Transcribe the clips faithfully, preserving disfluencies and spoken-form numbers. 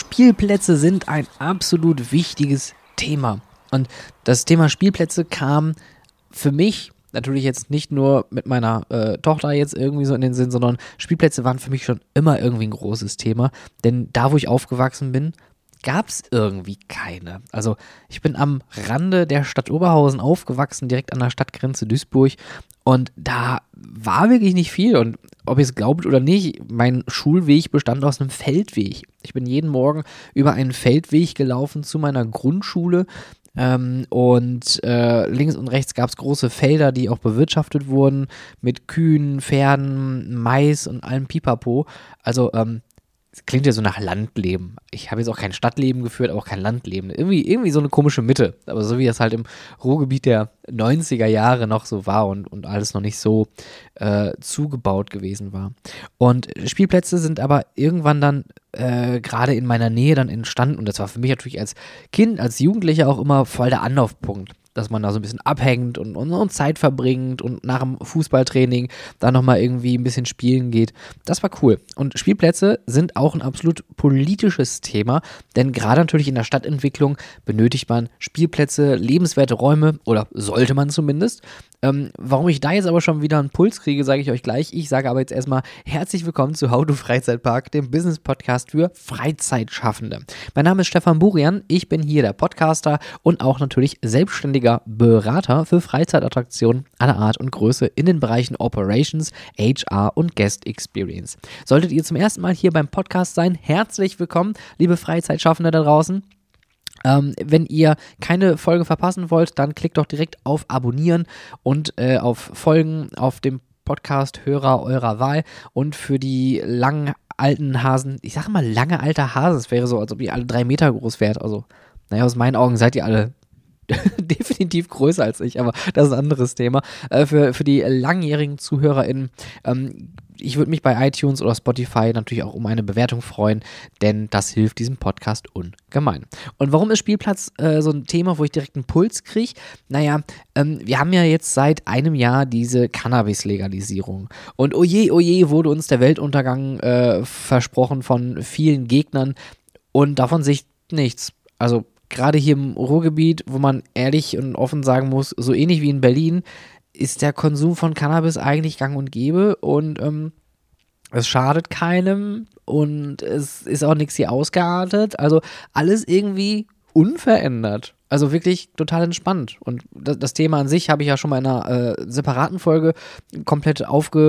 Spielplätze sind ein absolut wichtiges Thema. Und das Thema Spielplätze kam für mich natürlich jetzt nicht nur mit meiner äh, Tochter jetzt irgendwie so in den Sinn, sondern Spielplätze waren für mich schon immer irgendwie ein großes Thema. Denn da, wo ich aufgewachsen bin, gab es irgendwie keine. Also ich bin am Rande der Stadt Oberhausen aufgewachsen, direkt an der Stadtgrenze Duisburg. Und da war wirklich nicht viel. Und ob ihr es glaubt oder nicht, mein Schulweg bestand aus einem Feldweg. Ich bin jeden Morgen über einen Feldweg gelaufen zu meiner Grundschule. Ähm, und äh, links und rechts gab es große Felder, die auch bewirtschaftet wurden mit Kühen, Pferden, Mais und allem Pipapo. Also ähm, es klingt ja so nach Landleben. Ich habe jetzt auch kein Stadtleben geführt, aber auch kein Landleben. Irgendwie, irgendwie so eine komische Mitte. Aber so wie das halt im Ruhrgebiet der neunziger Jahre noch so war und, und alles noch nicht so äh, zugebaut gewesen war. Und Spielplätze sind aber irgendwann dann äh, gerade in meiner Nähe dann entstanden. Und das war für mich natürlich als Kind, als Jugendlicher auch immer voll der Anlaufpunkt. Dass man da so ein bisschen abhängt und, und, und Zeit verbringt und nach dem Fußballtraining da nochmal irgendwie ein bisschen spielen geht. Das war cool. Und Spielplätze sind auch ein absolut politisches Thema, denn gerade natürlich in der Stadtentwicklung benötigt man Spielplätze, lebenswerte Räume oder sollte man zumindest. Ähm, warum ich da jetzt aber schon wieder einen Puls kriege, sage ich euch gleich. Ich sage aber jetzt erstmal herzlich willkommen zu How to Freizeitpark, dem Business-Podcast für Freizeitschaffende. Mein Name ist Stefan Burian, ich bin hier der Podcaster und auch natürlich selbstständiger Berater für Freizeitattraktionen aller Art und Größe in den Bereichen Operations, H R und Guest Experience. Solltet ihr zum ersten Mal hier beim Podcast sein, herzlich willkommen, liebe Freizeitschaffende da draußen. Ähm, wenn ihr keine Folge verpassen wollt, dann klickt doch direkt auf Abonnieren und äh, auf Folgen auf dem Podcast-Hörer eurer Wahl. Und für die langen alten Hasen, ich sage mal lange alter Hase, es wäre so, als ob ihr alle drei Meter groß wärt. Also, naja, aus meinen Augen seid ihr alle definitiv größer als ich, aber das ist ein anderes Thema. Äh, für, für die langjährigen ZuhörerInnen, ähm, ich würde mich bei iTunes oder Spotify natürlich auch um eine Bewertung freuen, denn das hilft diesem Podcast ungemein. Und warum ist Spielplatz äh, so ein Thema, wo ich direkt einen Puls kriege? Naja, ähm, wir haben ja jetzt seit einem Jahr diese Cannabis-Legalisierung. Und oje, oje, wurde uns der Weltuntergang äh, versprochen von vielen Gegnern und davon sehe ich nichts. Also gerade hier im Ruhrgebiet, wo man ehrlich und offen sagen muss, so ähnlich wie in Berlin, ist der Konsum von Cannabis eigentlich gang und gäbe und ähm, es schadet keinem und es ist auch nichts hier ausgeartet. Also alles irgendwie unverändert. Also wirklich total entspannt. Und das, das Thema an sich habe ich ja schon mal in einer äh, separaten Folge komplett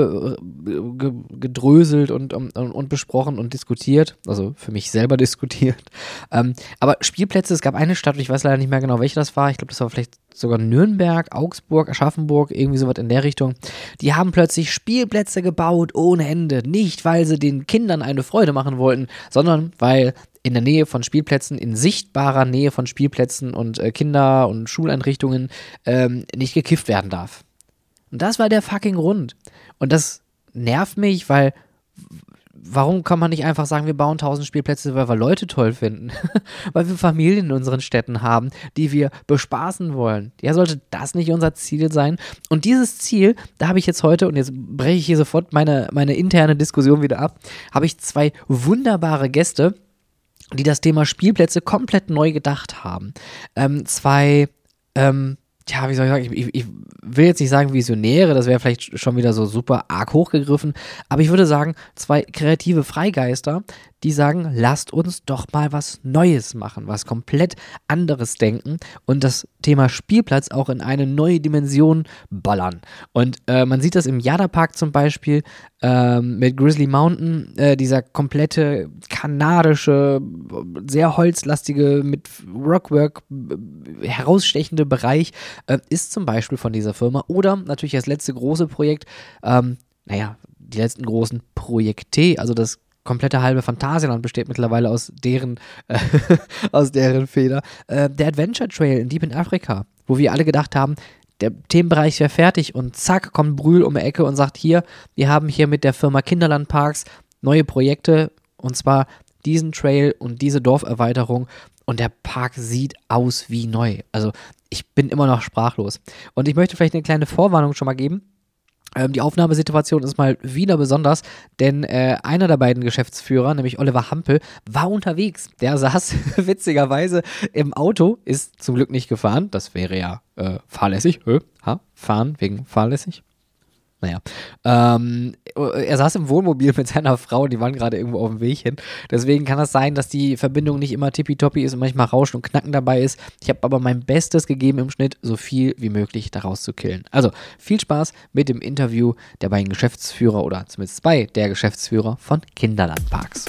aufgedröselt und, und, und besprochen und diskutiert. Also für mich selber diskutiert. Ähm, aber Spielplätze, es gab eine Stadt, ich weiß leider nicht mehr genau, welche das war. Ich glaube, das war vielleicht sogar Nürnberg, Augsburg, Aschaffenburg, irgendwie sowas in der Richtung. Die haben plötzlich Spielplätze gebaut ohne Ende. Nicht, weil sie den Kindern eine Freude machen wollten, sondern weil in der Nähe von Spielplätzen, in sichtbarer Nähe von Spielplätzen und äh, Kinder- und Schuleinrichtungen ähm, nicht gekifft werden darf. Und das war der fucking Grund. Und das nervt mich, weil warum kann man nicht einfach sagen, wir bauen tausend Spielplätze, weil wir Leute toll finden? Weil wir Familien in unseren Städten haben, die wir bespaßen wollen. Ja, sollte das nicht unser Ziel sein? Und dieses Ziel, da habe ich jetzt heute, und jetzt breche ich hier sofort meine, meine interne Diskussion wieder ab, habe ich zwei wunderbare Gäste, die das Thema Spielplätze komplett neu gedacht haben. Ähm, zwei, ähm, ja, wie soll ich sagen, ich, ich, ich will jetzt nicht sagen Visionäre, das wäre vielleicht schon wieder so super arg hochgegriffen, aber ich würde sagen, zwei kreative Freigeister, die sagen, lasst uns doch mal was Neues machen, was komplett anderes denken und das Thema Spielplatz auch in eine neue Dimension ballern. Und äh, man sieht das im Jada-Park zum Beispiel ähm, mit Grizzly Mountain, äh, dieser komplette kanadische, sehr holzlastige, mit Rockwork äh, herausstechende Bereich äh, ist zum Beispiel von dieser Firma. Oder natürlich das letzte große Projekt, ähm, naja, die letzten großen Projekte, also das komplette halbe Phantasialand besteht mittlerweile aus deren, äh, aus deren Feder. Äh, der Adventure Trail in Deep in Africa, wo wir alle gedacht haben, der Themenbereich wäre fertig und zack, kommt Brühl um die Ecke und sagt, hier, wir haben hier mit der Firma Kinderland Parks neue Projekte und zwar diesen Trail und diese Dorferweiterung und der Park sieht aus wie neu. Also ich bin immer noch sprachlos. Und ich möchte vielleicht eine kleine Vorwarnung schon mal geben. Ähm, die Aufnahmesituation ist mal wieder besonders, denn äh, einer der beiden Geschäftsführer, nämlich Oliver Hampel, war unterwegs. Der saß witzigerweise im Auto, ist zum Glück nicht gefahren. Das wäre ja äh, fahrlässig. Hö? Ha? Fahren wegen fahrlässig? Naja. Ähm, er saß im Wohnmobil mit seiner Frau, die waren gerade irgendwo auf dem Weg hin. Deswegen kann es sein, dass die Verbindung nicht immer tippitoppi ist und manchmal Rauschen und Knacken dabei ist. Ich habe aber mein Bestes gegeben im Schnitt, so viel wie möglich daraus zu killen. Also viel Spaß mit dem Interview der beiden Geschäftsführer oder zumindest zwei der Geschäftsführer von Kinderlandparks.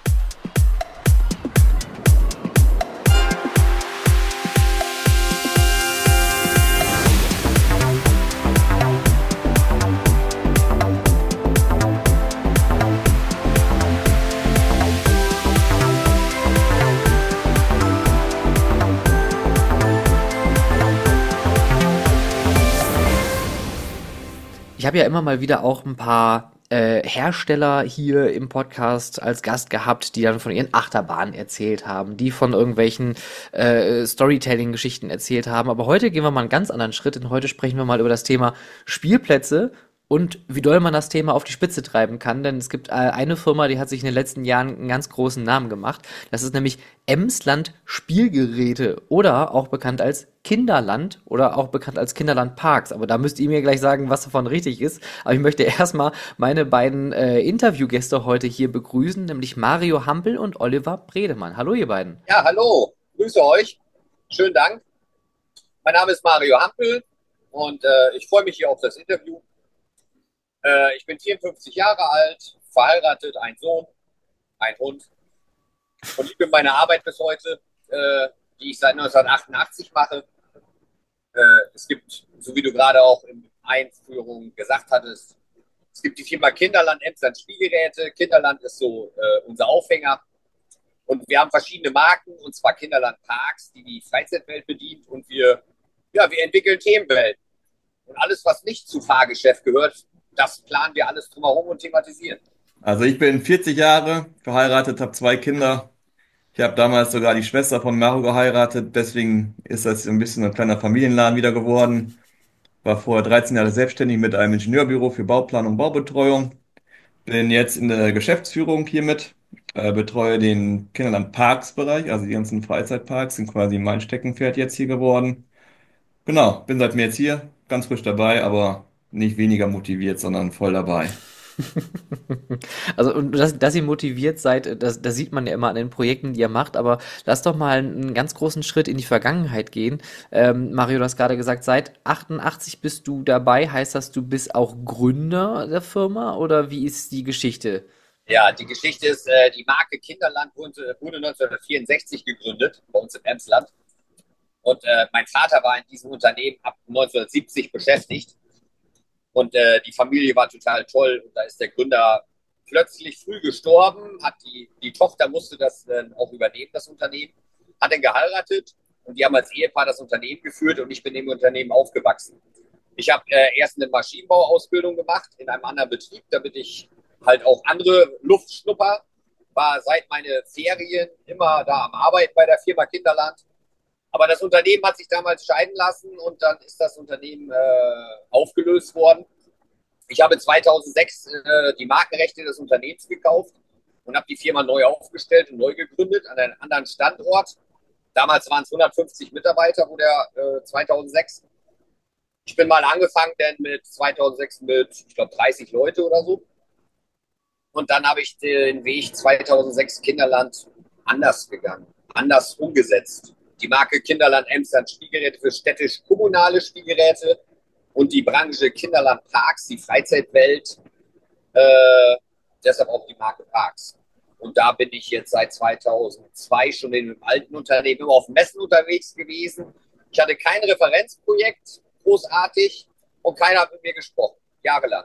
Ich habe ja immer mal wieder auch ein paar äh, Hersteller hier im Podcast als Gast gehabt, die dann von ihren Achterbahnen erzählt haben, die von irgendwelchen äh, Storytelling-Geschichten erzählt haben. Aber heute gehen wir mal einen ganz anderen Schritt, denn heute sprechen wir mal über das Thema Spielplätze und wie doll man das Thema auf die Spitze treiben kann. Denn es gibt äh, eine Firma, die hat sich in den letzten Jahren einen ganz großen Namen gemacht. Das ist nämlich Emsland Spielgeräte oder auch bekannt als Kinderland oder auch bekannt als Kinderland Parks. Aber da müsst ihr mir gleich sagen, was davon richtig ist. Aber ich möchte erstmal meine beiden äh, Interviewgäste heute hier begrüßen, nämlich Mario Hampel und Oliver Bredemann. Hallo ihr beiden. Ja, hallo, grüße euch. Schönen Dank. Mein Name ist Mario Hampel und äh, ich freue mich hier auf das Interview. Äh, ich bin vierundfünfzig Jahre alt, verheiratet, ein Sohn, ein Hund und liebe meine Arbeit bis heute, äh, die ich seit neunzehnhundertachtundachtzig mache. Äh, es gibt, so wie du gerade auch in Einführung gesagt hattest, es gibt die Firma Kinderland Emsland Spielgeräte. Kinderland ist so äh, unser Aufhänger. Und wir haben verschiedene Marken, und zwar Kinderland Parks, die die Freizeitwelt bedient. Und wir, ja, wir entwickeln Themenwelten. Und alles, was nicht zu Fahrgeschäft gehört, das planen wir alles drumherum und thematisieren. Also ich bin vierzig Jahre verheiratet, habe zwei Kinder. Ich habe damals sogar die Schwester von Maro geheiratet, deswegen ist das ein bisschen ein kleiner Familienladen wieder geworden. War vorher dreizehn Jahre selbstständig mit einem Ingenieurbüro für Bauplanung und Baubetreuung. Bin jetzt in der Geschäftsführung hiermit, äh, betreue den Kinderland Parks Bereich, also die ganzen Freizeitparks sind quasi mein Steckenpferd jetzt hier geworden. Genau, bin seit mir jetzt hier, ganz frisch dabei, aber nicht weniger motiviert, sondern voll dabei. Also, und dass, dass ihr motiviert seid, das, das sieht man ja immer an den Projekten, die ihr macht, aber lass doch mal einen ganz großen Schritt in die Vergangenheit gehen. Ähm, Mario, du hast gerade gesagt, seit achtundachtzig bist du dabei. Heißt das, du bist auch Gründer der Firma oder wie ist die Geschichte? Ja, die Geschichte ist, äh, die Marke Kinderland wurde, wurde neunzehnhundertvierundsechzig gegründet, bei uns in Emsland. Und äh, mein Vater war in diesem Unternehmen ab neunzehnhundertsiebzig beschäftigt. Und äh, die Familie war total toll. Und da ist der Gründer plötzlich früh gestorben, hat die, die Tochter musste das äh, auch übernehmen, das Unternehmen, hat dann geheiratet und die haben als Ehepaar das Unternehmen geführt und ich bin im Unternehmen aufgewachsen. Ich habe äh, erst eine Maschinenbauausbildung gemacht in einem anderen Betrieb, damit ich halt auch andere Luft schnupper. War seit meine Ferien immer da am Arbeiten bei der Firma Kinderland. Aber das Unternehmen hat sich damals scheiden lassen und dann ist das Unternehmen äh, aufgelöst worden. Ich habe zweitausendsechs äh, die Markenrechte des Unternehmens gekauft und habe die Firma neu aufgestellt und neu gegründet an einem anderen Standort. Damals waren es hundertfünfzig Mitarbeiter, wo der äh, zweitausendsechs. Ich bin mal angefangen, denn mit zweitausendsechs mit, ich glaube, dreißig Leute oder so. Und dann habe ich den Weg zweitausendsechs Kinderland anders gegangen, anders umgesetzt. Die Marke Kinderland Emsland Spielgeräte für städtisch-kommunale Spielgeräte und die Branche Kinderland Parks, die Freizeitwelt, äh, deshalb auch die Marke Parks. Und da bin ich jetzt seit zweitausendzwei schon in einem alten Unternehmen immer auf Messen unterwegs gewesen. Ich hatte kein Referenzprojekt, großartig, und keiner hat mit mir gesprochen, jahrelang.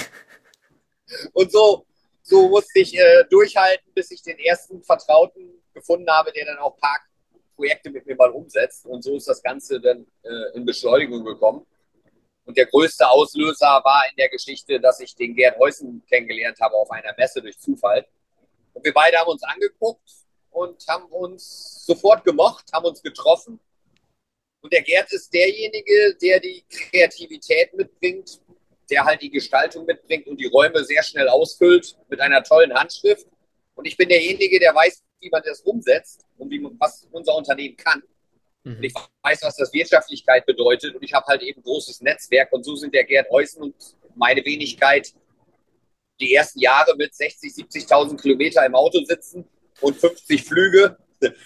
Und so, so musste ich äh, durchhalten, bis ich den ersten Vertrauten gefunden habe, der dann auch Parkprojekte mit mir mal umsetzt. Und so ist das Ganze dann äh, in Beschleunigung gekommen. Und der größte Auslöser war in der Geschichte, dass ich den Gerd Heusen kennengelernt habe auf einer Messe durch Zufall. Und wir beide haben uns angeguckt und haben uns sofort gemocht, haben uns getroffen. Und der Gerd ist derjenige, der die Kreativität mitbringt, der halt die Gestaltung mitbringt und die Räume sehr schnell ausfüllt mit einer tollen Handschrift. Und ich bin derjenige, der weiß, wie man das umsetzt und wie, was unser Unternehmen kann. Und ich weiß, was das Wirtschaftlichkeit bedeutet. Und ich habe halt eben ein großes Netzwerk. Und so sind der Gerd Eußen und meine Wenigkeit die ersten Jahre mit sechzig, siebzigtausend Kilometer im Auto sitzen und fünfzig Flüge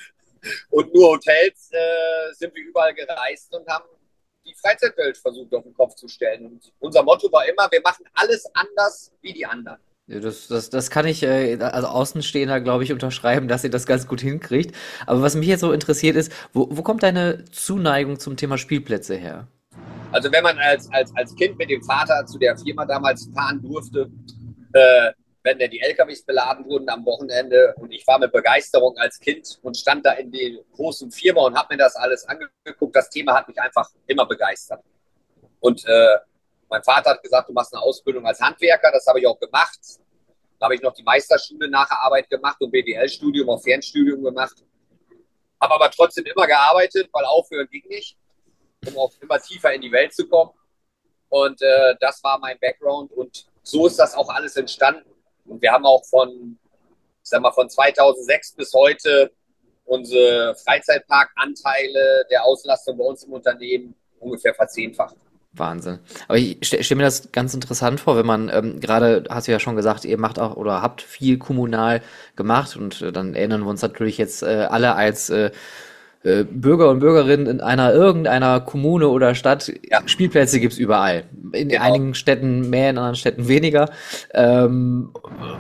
und nur Hotels, äh, sind wir überall gereist und haben die Freizeitwelt versucht auf den Kopf zu stellen. Und unser Motto war immer, wir machen alles anders wie die anderen. Ja, das, das, das kann ich äh, als Außenstehender, glaube ich, unterschreiben, dass ihr das ganz gut hinkriegt. Aber was mich jetzt so interessiert ist, wo, wo kommt deine Zuneigung zum Thema Spielplätze her? Also wenn man als, als, als Kind mit dem Vater zu der Firma damals fahren durfte, äh, wenn dann die L K Ws beladen wurden am Wochenende und ich war mit Begeisterung als Kind und stand da in der großen Firma und habe mir das alles angeguckt, das Thema hat mich einfach immer begeistert. Und äh, mein Vater hat gesagt, du machst eine Ausbildung als Handwerker, das habe ich auch gemacht. Da habe ich noch die Meisterschule nach der Arbeit gemacht und B W L-Studium, auch Fernstudium gemacht. Habe aber trotzdem immer gearbeitet, weil aufhören ging nicht, um auch immer tiefer in die Welt zu kommen. Und äh, das war mein Background und so ist das auch alles entstanden. Und wir haben auch von, ich sag mal, von zweitausendsechs bis heute unsere Freizeitparkanteile der Auslastung bei uns im Unternehmen ungefähr verzehnfacht. Wahnsinn. Aber ich stelle stell mir das ganz interessant vor, wenn man ähm, gerade, hast du ja schon gesagt, ihr macht auch oder habt viel kommunal gemacht und äh, dann erinnern wir uns natürlich jetzt äh, alle als äh, äh, Bürger und Bürgerinnen in einer irgendeiner Kommune oder Stadt. Ja. Spielplätze gibt's überall. In Genau. einigen Städten mehr, in anderen Städten weniger. Ähm,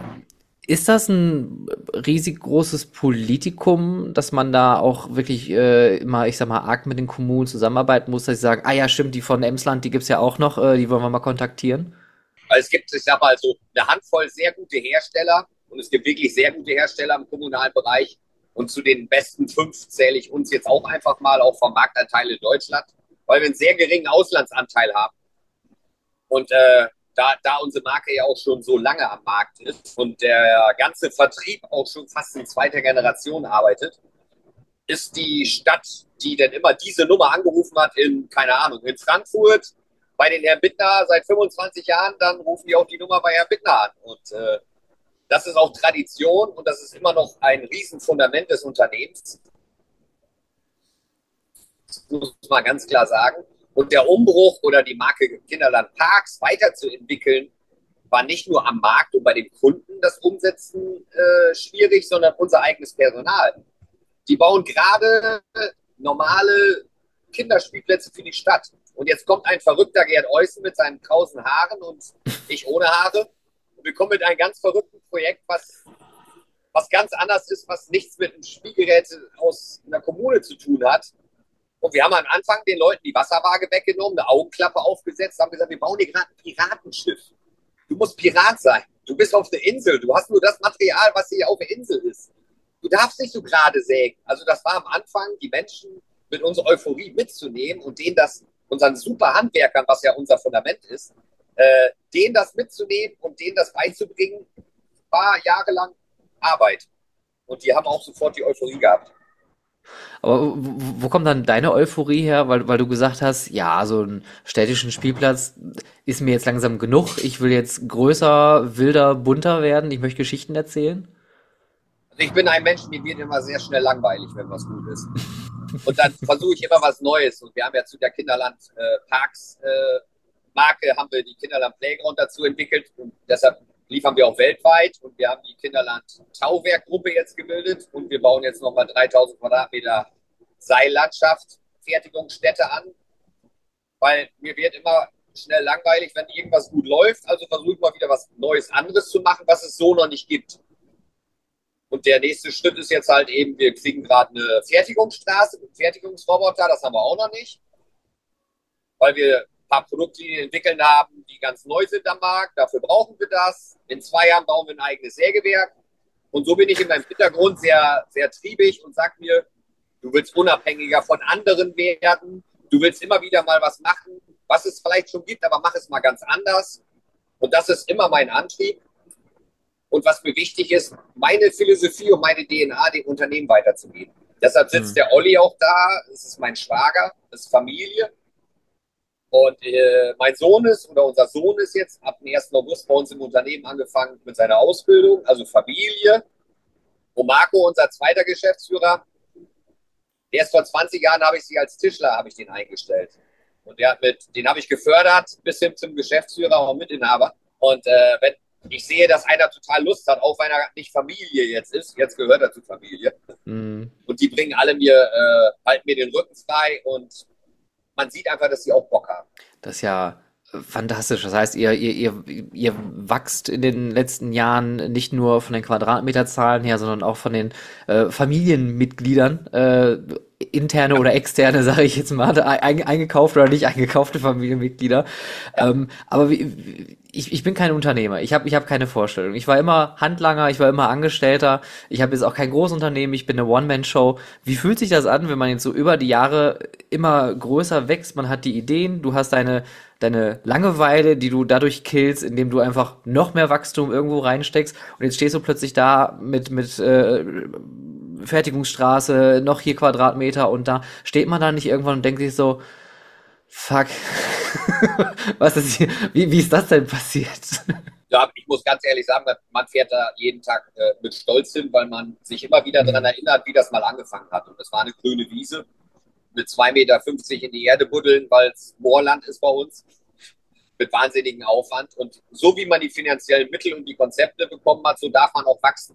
Ist das ein riesig großes Politikum, dass man da auch wirklich äh, immer, ich sag mal, arg mit den Kommunen zusammenarbeiten muss, dass sie sagen, ah ja, stimmt, die von Emsland, die gibt's ja auch noch, äh, die wollen wir mal kontaktieren? Also es gibt, ich sag mal, so eine Handvoll sehr gute Hersteller und es gibt wirklich sehr gute Hersteller im kommunalen Bereich. Und zu den besten fünf zähle ich uns jetzt auch einfach mal, auch vom Marktanteil in Deutschland, weil wir einen sehr geringen Auslandsanteil haben. Und äh, da, da unsere Marke ja auch schon so lange am Markt ist und der ganze Vertrieb auch schon fast in zweiter Generation arbeitet, ist die Stadt, die dann immer diese Nummer angerufen hat in, keine Ahnung, in Frankfurt bei den Herrn Bittner seit fünfundzwanzig Jahren, dann rufen die auch die Nummer bei Herrn Bittner an. Und äh, das ist auch Tradition und das ist immer noch ein Riesenfundament des Unternehmens. Das muss man ganz klar sagen. Und der Umbruch oder die Marke Kinderland Parks weiterzuentwickeln, war nicht nur am Markt und bei den Kunden das Umsetzen äh, schwierig, sondern unser eigenes Personal. Die bauen gerade normale Kinderspielplätze für die Stadt. Und jetzt kommt ein verrückter Gerd Eußen mit seinen krausen Haaren und ich ohne Haare. Und wir kommen mit einem ganz verrückten Projekt, was, was ganz anders ist, was nichts mit einem Spielgerät aus einer Kommune zu tun hat. Und wir haben am Anfang den Leuten die Wasserwaage weggenommen, eine Augenklappe aufgesetzt, haben gesagt, wir bauen hier gerade ein Piratenschiff. Du musst Pirat sein. Du bist auf der Insel. Du hast nur das Material, was hier auf der Insel ist. Du darfst nicht so gerade sägen. Also das war am Anfang, die Menschen mit unserer Euphorie mitzunehmen und denen das, unseren super Handwerkern, was ja unser Fundament ist, äh, denen das mitzunehmen und denen das beizubringen, war jahrelang Arbeit. Und die haben auch sofort die Euphorie gehabt. Aber wo, wo kommt dann deine Euphorie her, weil, weil du gesagt hast, ja, so ein städtischen Spielplatz ist mir jetzt langsam genug, ich will jetzt größer, wilder, bunter werden, ich möchte Geschichten erzählen? Also ich bin ein Mensch, mir wird immer sehr schnell langweilig, wenn was gut ist. Und dann versuche ich immer was Neues. Und wir haben ja zu der Kinderland äh, Parks äh, Marke, haben wir die Kinderland Playground dazu entwickelt. Und deshalb liefern wir auch weltweit. Und wir haben die Kinderland Tauwerk-Gruppe jetzt gebildet. Und wir bauen jetzt nochmal dreitausend Quadratmeter Seillandschaft, Fertigungsstätte an. Weil mir wird immer schnell langweilig, wenn irgendwas gut läuft. Also versuche ich mal wieder was Neues, anderes zu machen, was es so noch nicht gibt. Und der nächste Schritt ist jetzt halt eben, wir kriegen gerade eine Fertigungsstraße, einen Fertigungsroboter, das haben wir auch noch nicht, weil wir ein paar Produktlinien entwickeln haben, die ganz neu sind am Markt. Dafür brauchen wir das. In zwei Jahren bauen wir ein eigenes Sägewerk. Und so bin ich in meinem Hintergrund sehr, sehr triebig und sag mir, du willst unabhängiger von anderen werden. Du willst immer wieder mal was machen, was es vielleicht schon gibt, aber mach es mal ganz anders. Und das ist immer mein Antrieb. Und was mir wichtig ist, meine Philosophie und meine D N A dem Unternehmen weiterzugeben. Deshalb sitzt mhm. der Olli auch da. Es ist mein Schwager, das ist Familie. Und äh, mein Sohn ist, oder unser Sohn ist jetzt ab dem ersten August bei uns im Unternehmen angefangen mit seiner Ausbildung, also Familie. Und Marco, unser zweiter Geschäftsführer, erst vor zwanzig Jahren habe ich sie als Tischler, habe ich den eingestellt. Und der hat mit, den habe ich gefördert bis hin zum Geschäftsführer und Mitinhaber. Und äh, wenn ich sehe, dass einer total Lust hat, auch wenn er nicht Familie jetzt ist, jetzt gehört er zur Familie. Mhm. Und die bringen alle mir, äh, halten mir den Rücken frei und man sieht einfach, dass sie auch Bock haben. Das ist ja äh, fantastisch. Das heißt, ihr, ihr, ihr, ihr wachst in den letzten Jahren nicht nur von den Quadratmeterzahlen her, sondern auch von den äh, Familienmitgliedern, äh, interne oder externe, sage ich jetzt mal, ein, eingekaufte oder nicht eingekaufte Familienmitglieder. Ähm, aber wie, wie- ich, ich bin kein Unternehmer. Ich habe ich hab keine Vorstellung. Ich war immer Handlanger, ich war immer Angestellter. Ich habe jetzt auch kein Großunternehmen, ich bin eine One-Man-Show. Wie fühlt sich das an, wenn man jetzt so über die Jahre immer größer wächst? Man hat die Ideen, du hast deine deine Langeweile, die du dadurch killst, indem du einfach noch mehr Wachstum irgendwo reinsteckst und jetzt stehst du plötzlich da mit mit äh, Fertigungsstraße, noch hier Quadratmeter und da steht man da nicht irgendwann und denkt sich so, fuck, was ist hier, wie, wie ist das denn passiert? Ja, ich muss ganz ehrlich sagen, man fährt da jeden Tag äh, mit Stolz hin, weil man sich immer wieder daran Hm. erinnert, wie das mal angefangen hat. Und das war eine grüne Wiese mit zwei Meter fünfzig in die Erde buddeln, weil es Moorland ist bei uns, mit wahnsinnigem Aufwand. Und so wie man die finanziellen Mittel und die Konzepte bekommen hat, so darf man auch wachsen.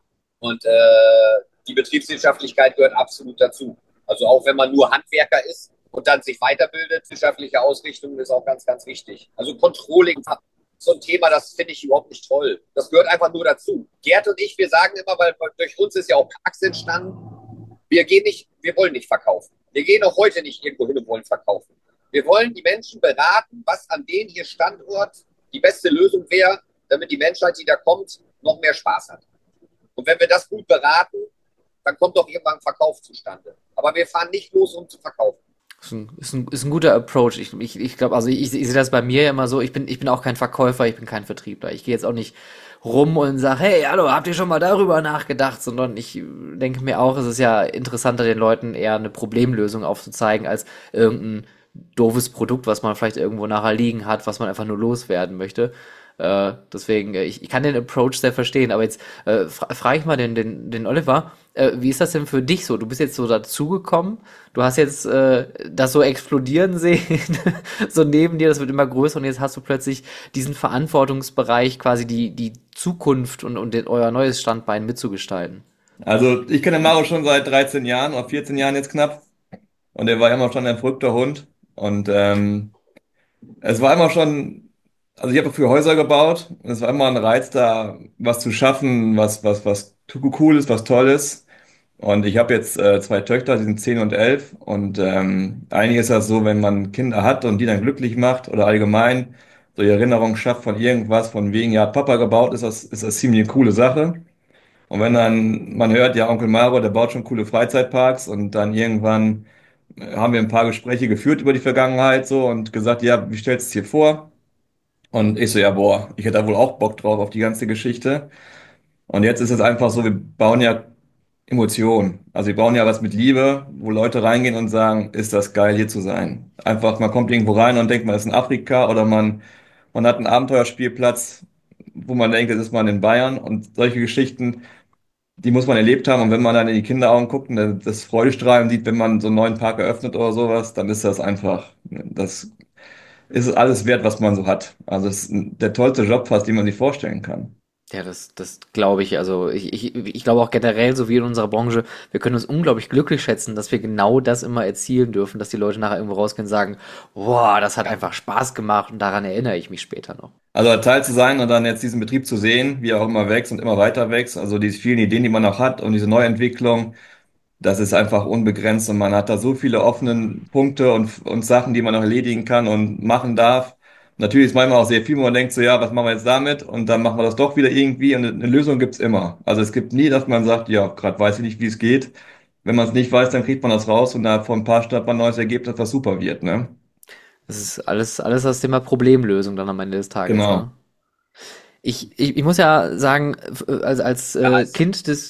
Und äh, die Betriebswirtschaftlichkeit gehört absolut dazu. Also auch wenn man nur Handwerker ist und dann sich weiterbildet, wirtschaftliche Ausrichtung ist auch ganz, ganz wichtig. Also Controlling, so ein Thema, das finde ich überhaupt nicht toll. Das gehört einfach nur dazu. Gerd und ich, wir sagen immer, weil durch uns ist ja auch Parks entstanden, wir gehen nicht, wir wollen nicht verkaufen. Wir gehen auch heute nicht irgendwo hin und wollen verkaufen. Wir wollen die Menschen beraten, was an denen hier Standort die beste Lösung wäre, damit die Menschheit, die da kommt, noch mehr Spaß hat. Und wenn wir das gut beraten, dann kommt doch irgendwann ein Verkauf zustande. Aber wir fahren nicht los, um zu verkaufen. Ist ein, ist ein, ist ein guter Approach. Ich, ich, ich glaube, also ich, ich sehe das bei mir immer so, ich bin, ich bin auch kein Verkäufer, ich bin kein Vertriebler. Ich gehe jetzt auch nicht rum und sage, hey, hallo, habt ihr schon mal darüber nachgedacht? Sondern ich denke mir auch, es ist ja interessanter, den Leuten eher eine Problemlösung aufzuzeigen, als irgendein doofes Produkt, was man vielleicht irgendwo nachher liegen hat, was man einfach nur loswerden möchte. Äh, deswegen, äh, ich, ich kann den Approach sehr verstehen, aber jetzt äh, fra frage ich mal den, den, den Oliver, äh, wie ist das denn für dich so? Du bist jetzt so dazugekommen, du hast jetzt äh, das so explodieren sehen, so neben dir, das wird immer größer und jetzt hast du plötzlich diesen Verantwortungsbereich, quasi die, die Zukunft und, und den, euer neues Standbein mitzugestalten. Also ich kenne Mario schon seit dreizehn Jahren oder vierzehn Jahren jetzt knapp und er war immer schon ein verrückter Hund und ähm, es war immer schon, also ich habe früher Häuser gebaut und es war immer ein Reiz da, was zu schaffen, was was was cool ist, was toll ist. Und ich habe jetzt äh, zwei Töchter, die sind zehn und elf und ähm, eigentlich ist das so, wenn man Kinder hat und die dann glücklich macht oder allgemein so die Erinnerung schafft von irgendwas, von wegen, ja, hat Papa gebaut, ist das ist das ziemlich eine coole Sache. Und wenn dann man hört, ja, Onkel Mario, der baut schon coole Freizeitparks und dann irgendwann äh, haben wir ein paar Gespräche geführt über die Vergangenheit so und gesagt, ja, wie stellst du es dir vor? Und ich so, ja, boah, ich hätte da wohl auch Bock drauf auf die ganze Geschichte. Und jetzt ist es einfach so, wir bauen ja Emotionen. Also wir bauen ja was mit Liebe, wo Leute reingehen und sagen, ist das geil, hier zu sein. Einfach, man kommt irgendwo rein und denkt, man ist in Afrika oder man, man hat einen Abenteuerspielplatz, wo man denkt, das ist man in Bayern und solche Geschichten, die muss man erlebt haben. Und wenn man dann in die Kinderaugen guckt und dann das Freudestrahlen sieht, wenn man so einen neuen Park eröffnet oder sowas, dann ist das einfach, das ist alles wert, was man so hat. Also es ist der tollste Job fast, den man sich vorstellen kann. Ja, das, das glaube ich. Also ich, ich, ich glaube auch generell, so wie in unserer Branche, wir können uns unglaublich glücklich schätzen, dass wir genau das immer erzielen dürfen, dass die Leute nachher irgendwo rausgehen und sagen, wow, das hat einfach Spaß gemacht und daran erinnere ich mich später noch. Also Teil zu sein und dann jetzt diesen Betrieb zu sehen, wie er auch immer wächst und immer weiter wächst, also diese vielen Ideen, die man auch hat und diese Neuentwicklung, das ist einfach unbegrenzt und man hat da so viele offene Punkte und, und Sachen, die man noch erledigen kann und machen darf. Natürlich ist manchmal auch sehr viel, wo man denkt so, ja, was machen wir jetzt damit? Und dann machen wir das doch wieder irgendwie und eine Lösung gibt's immer. Also es gibt nie, dass man sagt, ja, gerade weiß ich nicht, wie es geht. Wenn man es nicht weiß, dann kriegt man das raus und da vor ein paar Stunden hat man ein neues Ergebnis, was super wird, ne? Das ist alles, alles das Thema Problemlösung dann am Ende des Tages, ne? Genau. Ich, ich, ich muss ja sagen, f- als, als Ja, äh, es, Kind des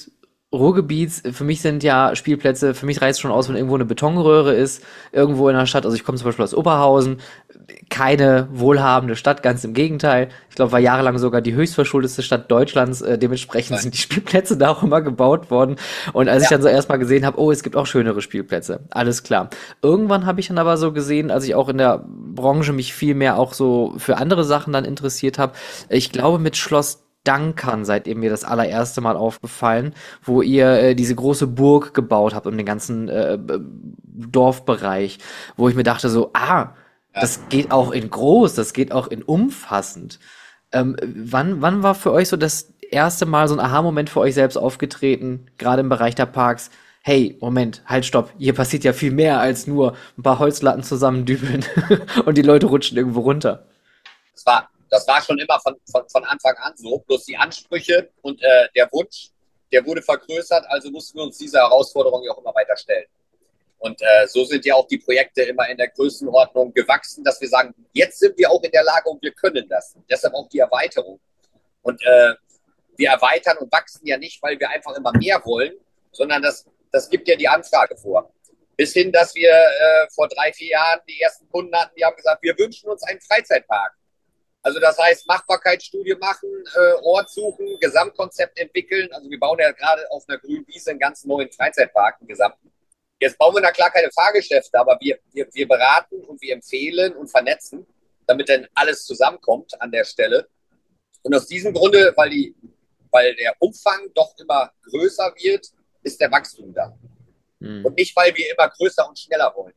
Ruhrgebiets, für mich sind ja Spielplätze, für mich reicht es schon aus, wenn irgendwo eine Betonröhre ist, irgendwo in der Stadt. Also ich komme zum Beispiel aus Oberhausen, keine wohlhabende Stadt, ganz im Gegenteil. Ich glaube, war jahrelang sogar die höchstverschuldetste Stadt Deutschlands. Äh, dementsprechend sind die Spielplätze da auch immer gebaut worden. Und als ich Ja, dann so erstmal gesehen habe, oh, es gibt auch schönere Spielplätze, alles klar. Irgendwann habe ich dann aber so gesehen, als ich auch in der Branche mich viel mehr auch so für andere Sachen dann interessiert habe. Ich glaube, mit Schloss Dankern seid ihr mir das allererste Mal aufgefallen, wo ihr äh, diese große Burg gebaut habt und den ganzen äh, b- Dorfbereich, wo ich mir dachte so, ah, ja. das geht auch in groß, das geht auch in umfassend. Ähm, wann, wann war für euch so das erste Mal so ein Aha-Moment für euch selbst aufgetreten, gerade im Bereich der Parks? Hey, Moment, halt, stopp, hier passiert ja viel mehr als nur ein paar Holzlatten zusammendübeln und die Leute rutschen irgendwo runter. Das war, das war schon immer von, von, von Anfang an so. Bloß die Ansprüche und äh, der Wunsch, der wurde vergrößert, also mussten wir uns dieser Herausforderung ja auch immer weiter stellen. Und äh, so sind ja auch die Projekte immer in der Größenordnung gewachsen, dass wir sagen, jetzt sind wir auch in der Lage und wir können das. Und deshalb auch die Erweiterung. Und äh, wir erweitern und wachsen ja nicht, weil wir einfach immer mehr wollen, sondern das, das gibt ja die Anfrage vor. Bis hin, dass wir äh, vor drei, vier Jahren die ersten Kunden hatten, die haben gesagt, wir wünschen uns einen Freizeitpark. Also das heißt, Machbarkeitsstudie machen, äh, Ort suchen, Gesamtkonzept entwickeln. Also wir bauen ja gerade auf einer grünen Wiese einen ganz neuen Freizeitpark, einen gesamten. Jetzt bauen wir da klar keine Fahrgeschäfte, aber wir, wir, wir beraten und wir empfehlen und vernetzen, damit dann alles zusammenkommt an der Stelle. Und aus diesem Grunde, weil, die, weil der Umfang doch immer größer wird, ist der Wachstum da. Hm. Und nicht, weil wir immer größer und schneller wollen.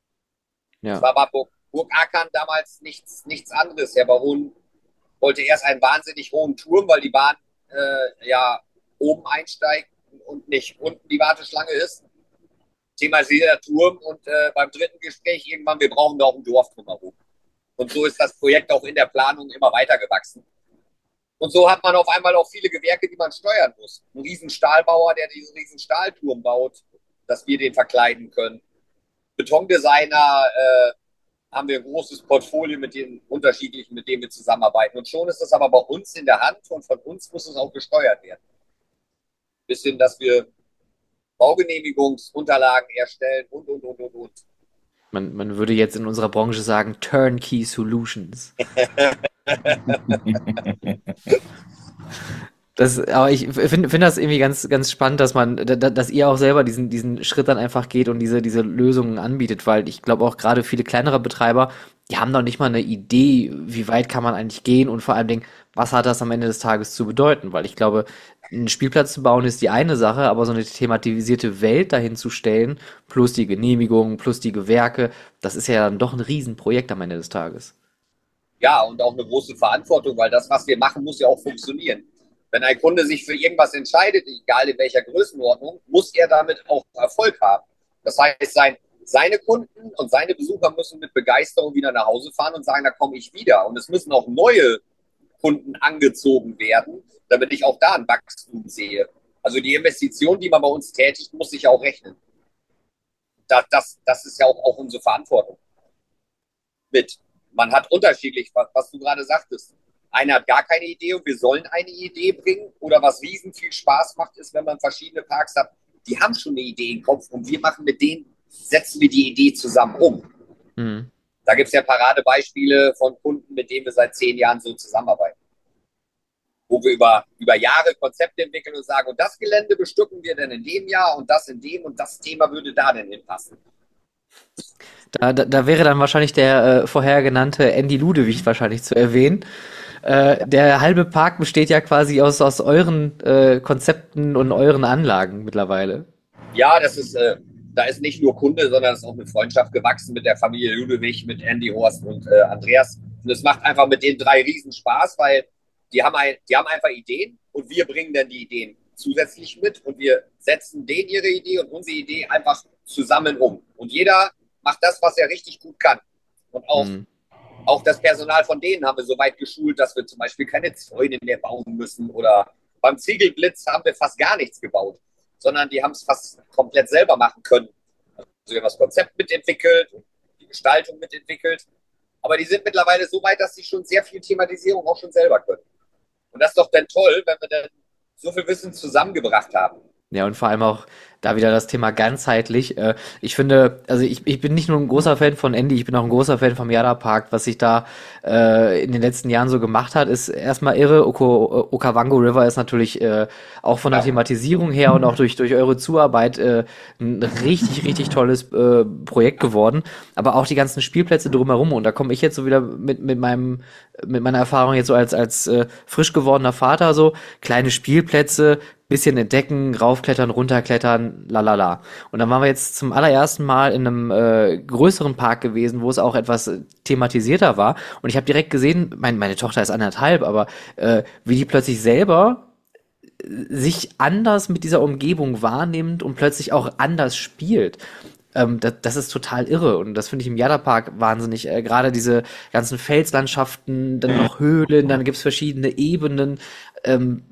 Das Ja. war bei Burg, Burg Ackern damals nichts, nichts anderes. Herr Baron wollte erst einen wahnsinnig hohen Turm, weil die Bahn äh, ja oben einsteigt und nicht unten die Warteschlange ist. Thematisierter Turm und äh, beim dritten Gespräch irgendwann, wir brauchen da auch ein Dorf drumherum. Und so ist das Projekt auch in der Planung immer weiter gewachsen. Und so hat man auf einmal auch viele Gewerke, die man steuern muss. Ein riesen Stahlbauer, der diesen riesen Stahlturm baut, dass wir den verkleiden können. Betondesigner äh, haben wir ein großes Portfolio mit den unterschiedlichen, mit denen wir zusammenarbeiten. Und schon ist es aber bei uns in der Hand und von uns muss es auch gesteuert werden. Bis hin, dass wir Baugenehmigungsunterlagen erstellen und, und, und, und, und. Man, man würde jetzt in unserer Branche sagen, Turnkey Solutions. Das, aber ich finde find das irgendwie ganz, ganz spannend, dass man, da- da- dass ihr auch selber diesen, diesen Schritt dann einfach geht und diese, diese Lösungen anbietet, weil ich glaube auch gerade viele kleinere Betreiber, die haben noch nicht mal eine Idee, wie weit kann man eigentlich gehen und vor allen Dingen, was hat das am Ende des Tages zu bedeuten? Weil ich glaube, einen Spielplatz zu bauen ist die eine Sache, aber so eine thematisierte Welt dahin zu stellen, plus die Genehmigungen, plus die Gewerke, das ist ja dann doch ein Riesenprojekt am Ende des Tages. Ja, und auch eine große Verantwortung, weil das, was wir machen, muss ja auch funktionieren. Wenn ein Kunde sich für irgendwas entscheidet, egal in welcher Größenordnung, muss er damit auch Erfolg haben. Das heißt, sein, seine Kunden und seine Besucher müssen mit Begeisterung wieder nach Hause fahren und sagen, da komme ich wieder. Und es müssen auch neue Kunden angezogen werden, damit ich auch da ein Wachstum sehe. Also die Investition, die man bei uns tätigt, muss sich auch rechnen. Das, das, das ist ja auch, auch unsere Verantwortung mit. Man hat unterschiedlich, was, was du gerade sagtest. Einer hat gar keine Idee und wir sollen eine Idee bringen. Oder was riesen viel Spaß macht, ist, wenn man verschiedene Parks hat, die haben schon eine Idee im Kopf und wir machen mit denen, setzen wir die Idee zusammen um. Mhm. Da gibt es ja Paradebeispiele von Kunden, mit denen wir seit zehn Jahren so zusammenarbeiten. Wo wir über, über Jahre Konzepte entwickeln und sagen, und das Gelände bestücken wir dann in dem Jahr und das in dem und das Thema würde da denn hinpassen. Da, da, da wäre dann wahrscheinlich der äh, vorher genannte Andy Ludewig wahrscheinlich zu erwähnen. Äh, der halbe Park besteht ja quasi aus, aus euren äh, Konzepten und euren Anlagen mittlerweile. Ja, das ist, äh, da ist nicht nur Kunde, sondern es ist auch eine Freundschaft gewachsen mit der Familie Ludewig, mit Andy, Horst und äh, Andreas. Und es macht einfach mit den drei riesen Spaß, weil die haben, ein, die haben einfach Ideen und wir bringen dann die Ideen zusätzlich mit und wir setzen denen ihre Idee und unsere Idee einfach zusammen um. Und jeder macht das, was er richtig gut kann. Und auch, Hm. auch das Personal von denen haben wir so weit geschult, dass wir zum Beispiel keine Zäune mehr bauen müssen oder beim Ziegelblitz haben wir fast gar nichts gebaut, sondern die haben es fast komplett selber machen können. Also wir haben das Konzept mitentwickelt und die Gestaltung mitentwickelt. Aber die sind mittlerweile so weit, dass sie schon sehr viel Thematisierung auch schon selber können. Und das ist doch dann toll, wenn wir dann so viel Wissen zusammengebracht haben. Ja, und vor allem auch da wieder das Thema ganzheitlich. Äh, ich finde, also ich, ich bin nicht nur ein großer Fan von Andy, ich bin auch ein großer Fan vom Yada Park. Was sich da äh, in den letzten Jahren so gemacht hat, ist erstmal irre. Oko, Okavango River ist natürlich äh, auch von der Thematisierung her und auch durch durch eure Zuarbeit äh, ein richtig, richtig tolles äh, Projekt geworden. Aber auch die ganzen Spielplätze drumherum. Und da komme ich jetzt so wieder mit mit meinem mit meiner Erfahrung jetzt so als als äh, frisch gewordener Vater, so kleine Spielplätze, bisschen entdecken, raufklettern, runterklettern, lalala. Und dann waren wir jetzt zum allerersten Mal in einem äh, größeren Park gewesen, wo es auch etwas äh, thematisierter war. Und ich habe direkt gesehen, mein, meine Tochter ist anderthalb, aber äh, wie die plötzlich selber äh, sich anders mit dieser Umgebung wahrnimmt und plötzlich auch anders spielt. Ähm, das, das ist total irre und das finde ich im Yada Park wahnsinnig. Äh, Gerade diese ganzen Felslandschaften, dann noch Höhlen, dann gibt's verschiedene Ebenen. Ähm,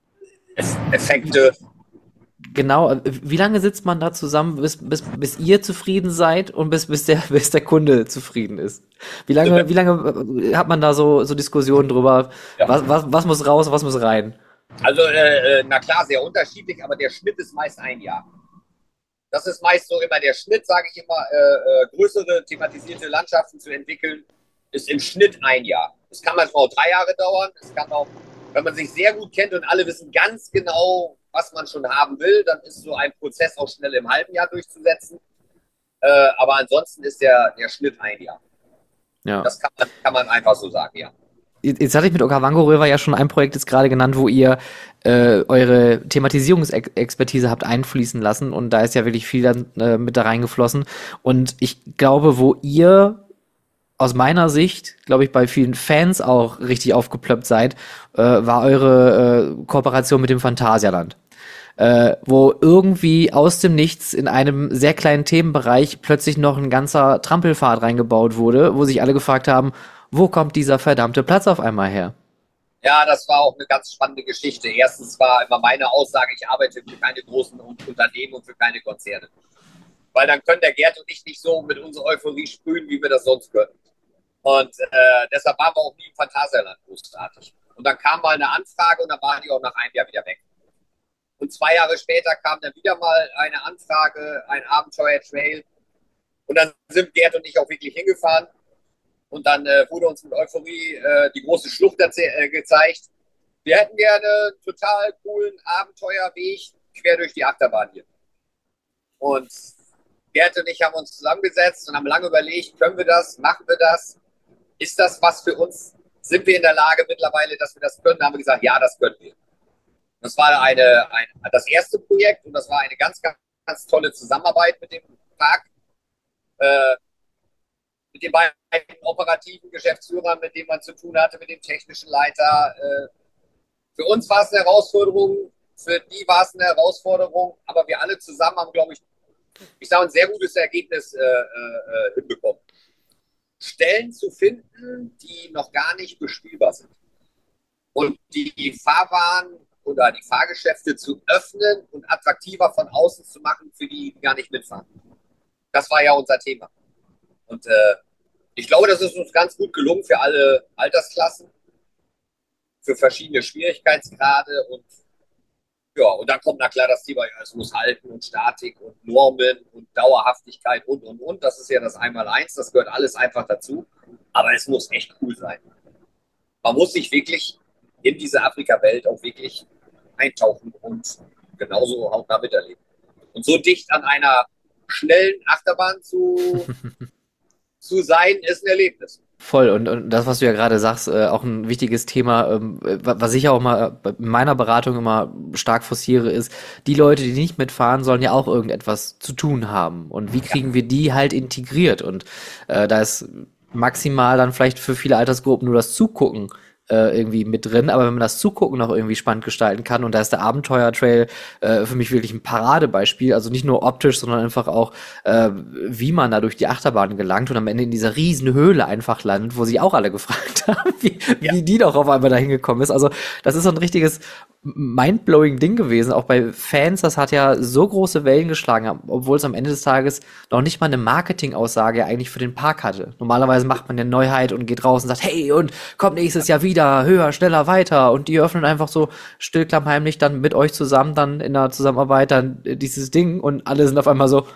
Effekte. Genau, äh, wie lange sitzt man da zusammen, bis, bis, bis ihr zufrieden seid und bis, bis der, bis der Kunde zufrieden ist? Wie lange, wie lange äh, hat man da so, so Diskussionen drüber? Ja. Was, was, was muss raus, was muss rein? Also, äh, na klar, sehr unterschiedlich, aber der Schnitt ist meist ein Jahr. Das ist meist so immer der Schnitt, sage ich immer, äh, äh, größere thematisierte Landschaften zu entwickeln, ist im Schnitt ein Jahr. Es kann manchmal auch drei Jahre dauern, es kann auch, wenn man sich sehr gut kennt und alle wissen ganz genau, was man schon haben will, dann ist so ein Prozess auch schnell im halben Jahr durchzusetzen. Äh, aber ansonsten ist der, der Schnitt ein Jahr. Ja. Das kann man, kann man einfach so sagen, ja. Jetzt hatte ich mit Okavango River ja schon ein Projekt jetzt gerade genannt, wo ihr äh, eure Thematisierungsexpertise habt einfließen lassen und da ist ja wirklich viel dann, äh, mit da reingeflossen und ich glaube, wo ihr aus meiner Sicht, glaube ich, bei vielen Fans auch richtig aufgeplöppt seid, äh, war eure äh, Kooperation mit dem Phantasialand. Äh, wo irgendwie aus dem Nichts in einem sehr kleinen Themenbereich plötzlich noch ein ganzer Trampelpfad reingebaut wurde, wo sich alle gefragt haben, wo kommt dieser verdammte Platz auf einmal her? Ja, das war auch eine ganz spannende Geschichte. Erstens war immer meine Aussage, ich arbeite für keine großen Unternehmen und für keine Konzerne. Weil dann können der Gerd und ich nicht so mit unserer Euphorie sprühen, wie wir das sonst können. Und äh, deshalb waren wir auch nie im Phantasialand großartig. Und dann kam mal eine Anfrage und dann waren die auch nach einem Jahr wieder weg. Und zwei Jahre später kam dann wieder mal eine Anfrage, ein Abenteuer-Trail. Und dann sind Gerd und ich auch wirklich hingefahren. Und dann äh, wurde uns mit Euphorie äh, die große Schlucht äh, gezeigt. Wir hätten gerne einen total coolen Abenteuerweg quer durch die Achterbahn hier. Und Gerd und ich haben uns zusammengesetzt und haben lange überlegt, können wir das, machen wir das? Ist das was für uns? Sind wir in der Lage mittlerweile, dass wir das können? Da haben wir gesagt, ja, das können wir. Das war eine, ein, das erste Projekt und das war eine ganz, ganz, ganz tolle Zusammenarbeit mit dem Park. Äh, mit den beiden operativen Geschäftsführern, mit denen man zu tun hatte, mit dem technischen Leiter. Äh, für uns war es eine Herausforderung, für die war es eine Herausforderung, aber wir alle zusammen haben, glaube ich, ich sage, ein sehr gutes Ergebnis äh, äh, hinbekommen. Stellen zu finden, die noch gar nicht bespielbar sind. Und die Fahrbahn oder die Fahrgeschäfte zu öffnen und attraktiver von außen zu machen, für die, die gar nicht mitfahren. Das war ja unser Thema. Und äh, ich glaube, das ist uns ganz gut gelungen für alle Altersklassen, für verschiedene Schwierigkeitsgrade und ja, und dann kommt na klar das Thema, es muss halten und Statik und Normen und Dauerhaftigkeit und, und, und. Das ist ja das Einmaleins, das gehört alles einfach dazu. Aber es muss echt cool sein. Man muss sich wirklich in diese Afrika-Welt auch wirklich eintauchen und genauso hautnah miterleben. Und so dicht an einer schnellen Achterbahn zu, zu sein, ist ein Erlebnis. Voll, und, und das, was du ja gerade sagst, äh, auch ein wichtiges Thema, ähm, was ich auch mal in meiner Beratung immer stark forciere, ist, die Leute, die nicht mitfahren, sollen ja auch irgendetwas zu tun haben. Und wie kriegen wir die halt integriert? Und äh, da ist maximal dann vielleicht für viele Altersgruppen nur das Zugucken äh, irgendwie mit drin, aber wenn man das Zugucken noch irgendwie spannend gestalten kann, und da ist der Abenteuer-Trail äh, für mich wirklich ein Paradebeispiel, also nicht nur optisch, sondern einfach auch, äh, wie man da durch die Achterbahn gelangt und am Ende in dieser riesen Höhle einfach landet, wo sich auch alle gefragt haben, wie, ja. wie die doch auf einmal da hingekommen ist. Also das ist so ein richtiges mindblowing Ding gewesen, auch bei Fans. Das hat ja so große Wellen geschlagen, obwohl es am Ende des Tages noch nicht mal eine Marketingaussage eigentlich für den Park hatte. Normalerweise macht man eine Neuheit und geht raus und sagt, hey, und kommt nächstes Jahr wieder, höher, schneller, weiter. Und die öffnen einfach so stillklammheimlich dann mit euch zusammen dann in der Zusammenarbeit dann dieses Ding und alle sind auf einmal so.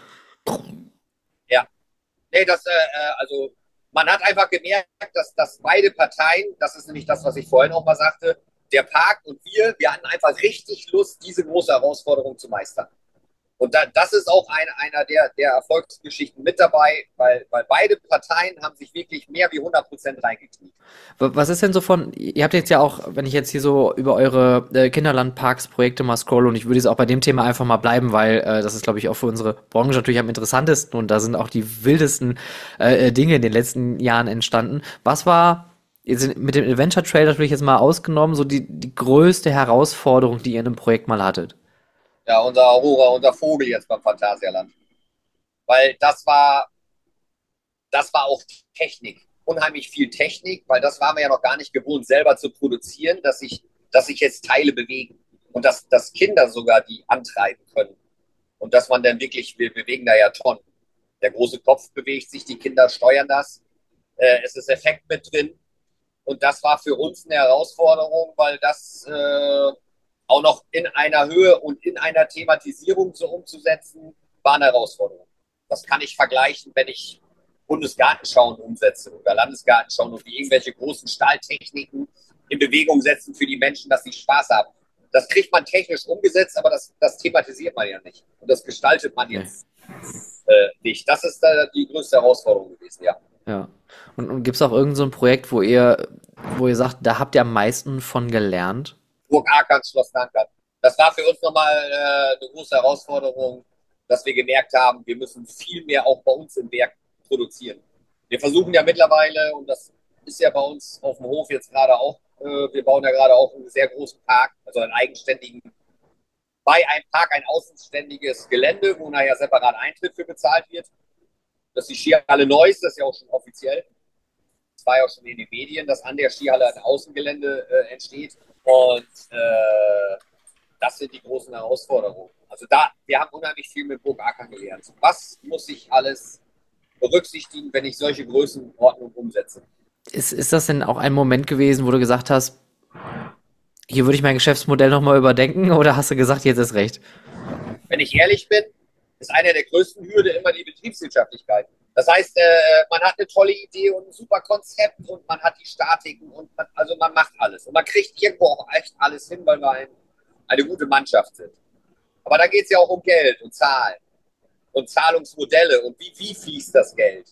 Ja, nee, das, äh, äh, also man hat einfach gemerkt, dass, dass beide Parteien, das ist nämlich das, was ich vorhin auch mal sagte, der Park und wir, wir hatten einfach richtig Lust, diese große Herausforderung zu meistern. Und da, das ist auch ein, einer der, der Erfolgsgeschichten mit dabei, weil, weil beide Parteien haben sich wirklich mehr wie hundert Prozent reingekniet. Was ist denn so von, ihr habt jetzt ja auch, wenn ich jetzt hier so über eure äh, Kinderlandparks-Projekte mal scrolle und ich würde jetzt auch bei dem Thema einfach mal bleiben, weil äh, das ist, glaube ich, auch für unsere Branche natürlich am interessantesten und da sind auch die wildesten äh, Dinge in den letzten Jahren entstanden. Was war jetzt mit dem Adventure Trail natürlich jetzt mal ausgenommen, so die, die größte Herausforderung, die ihr in einem Projekt mal hattet? Ja, unser Aurora, unser Vogel jetzt beim Phantasialand. Weil das war, das war auch Technik. Unheimlich viel Technik, weil das waren wir ja noch gar nicht gewohnt, selber zu produzieren, dass sich, dass sich jetzt Teile bewegen. Und dass, dass Kinder sogar die antreiben können. Und dass man dann wirklich, wir bewegen da ja Tonnen. Der große Kopf bewegt sich, die Kinder steuern das. Äh, es ist Effekt mit drin. Und das war für uns eine Herausforderung, weil das äh, auch noch in einer Höhe und in einer Thematisierung so umzusetzen, war eine Herausforderung. Das kann ich vergleichen, wenn ich Bundesgartenschauen umsetze oder Landesgartenschauen und die irgendwelche großen Stahltechniken in Bewegung setzen für die Menschen, dass sie Spaß haben. Das kriegt man technisch umgesetzt, aber das, das thematisiert man ja nicht. Und das gestaltet man jetzt äh, nicht. Das ist äh, die größte Herausforderung gewesen, ja. Ja. Und, und gibt es auch irgend so ein Projekt, wo ihr, wo ihr sagt, da habt ihr am meisten von gelernt? Burg Arkans, Schloss Dankert. Das war für uns nochmal äh, eine große Herausforderung, dass wir gemerkt haben, wir müssen viel mehr auch bei uns im Werk produzieren. Wir versuchen ja mittlerweile, und das ist ja bei uns auf dem Hof jetzt gerade auch, äh, wir bauen ja gerade auch einen sehr großen Park, also einen eigenständigen, bei einem Park ein außenständiges Gelände, wo nachher separat Eintritt für bezahlt wird. Das ist die Skihalle Neuss, das ist ja auch schon offiziell. Das war ja auch schon in den Medien, dass an der Skihalle ein Außengelände äh, entsteht. Und äh, das sind die großen Herausforderungen. Also da, wir haben unheimlich viel mit Burg Ackern gelernt. Was muss ich alles berücksichtigen, wenn ich solche Größenordnungen umsetze? Ist, ist das denn auch ein Moment gewesen, wo du gesagt hast, hier würde ich mein Geschäftsmodell nochmal überdenken oder hast du gesagt, jetzt ist recht? Wenn ich ehrlich bin, ist eine der größten Hürde immer die Betriebswirtschaftlichkeit. Das heißt, äh, man hat eine tolle Idee und ein super Konzept und man hat die Statiken und man, also man macht alles. Und man kriegt irgendwo auch echt alles hin, weil wir ein, eine gute Mannschaft sind. Aber da geht es ja auch um Geld und Zahlen und Zahlungsmodelle und wie, wie fließt das Geld.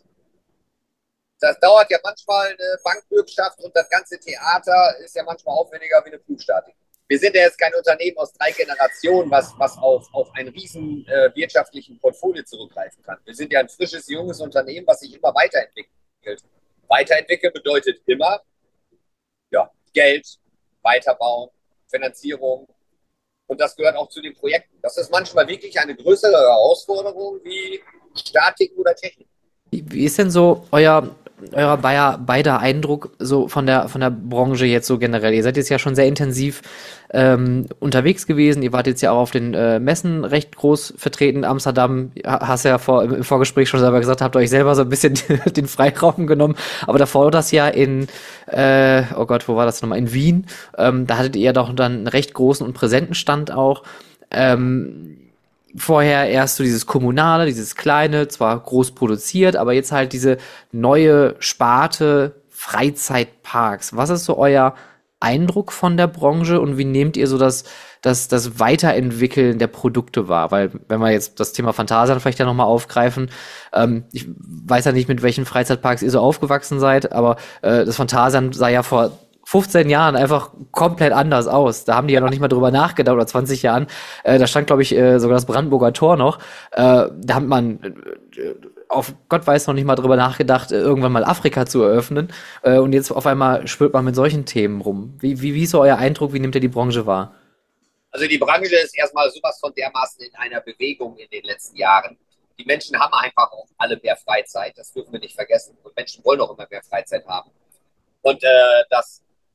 Das dauert ja manchmal eine Bankbürgschaft und das ganze Theater ist ja manchmal aufwendiger wie eine Flugstatik. Wir sind ja jetzt kein Unternehmen aus drei Generationen, was, was auf, auf einen riesen äh, wirtschaftlichen Portfolio zurückgreifen kann. Wir sind ja ein frisches, junges Unternehmen, was sich immer weiterentwickelt. Weiterentwickeln bedeutet immer ja, Geld, weiterbauen, Finanzierung. Und das gehört auch zu den Projekten. Das ist manchmal wirklich eine größere Herausforderung wie Statik oder Technik. Wie, wie ist denn so euer, euer beider, beider Eindruck so von der, von der Branche jetzt so generell? Ihr seid jetzt ja schon sehr intensiv ähm, unterwegs gewesen. Ihr wart jetzt ja auch auf den äh, Messen recht groß vertreten. Amsterdam, hast ja vor, im Vorgespräch schon selber gesagt, habt euch selber so ein bisschen den Freiraum genommen. Aber davor war das ja in, äh, oh Gott, wo war das nochmal? In Wien. Ähm, da hattet ihr ja doch dann einen recht großen und präsenten Stand auch. Ähm, Vorher erst so dieses Kommunale, dieses Kleine, zwar groß produziert, aber jetzt halt diese neue Sparte Freizeitparks. Was ist so euer Eindruck von der Branche und wie nehmt ihr so das, das, das Weiterentwickeln der Produkte wahr? Weil, wenn wir jetzt das Thema Phantasialand vielleicht ja nochmal aufgreifen, ähm, ich weiß ja nicht, mit welchen Freizeitparks ihr so aufgewachsen seid, aber äh, das Phantasialand sah ja vor fünfzehn Jahren einfach komplett anders aus. Da haben die ja noch nicht mal drüber nachgedacht, oder zwanzig Jahren. Äh, da stand, glaube ich, äh, sogar das Brandenburger Tor noch. Äh, da hat man äh, auf Gott weiß noch nicht mal drüber nachgedacht, äh, irgendwann mal Afrika zu eröffnen. Äh, und jetzt auf einmal spürt man mit solchen Themen rum. Wie, wie, wie ist so euer Eindruck? Wie nimmt ihr die Branche wahr? Also die Branche ist erstmal sowas von dermaßen in einer Bewegung in den letzten Jahren. Die Menschen haben einfach auch alle mehr Freizeit. Das dürfen wir nicht vergessen. Und Menschen wollen auch immer mehr Freizeit haben. Und äh, das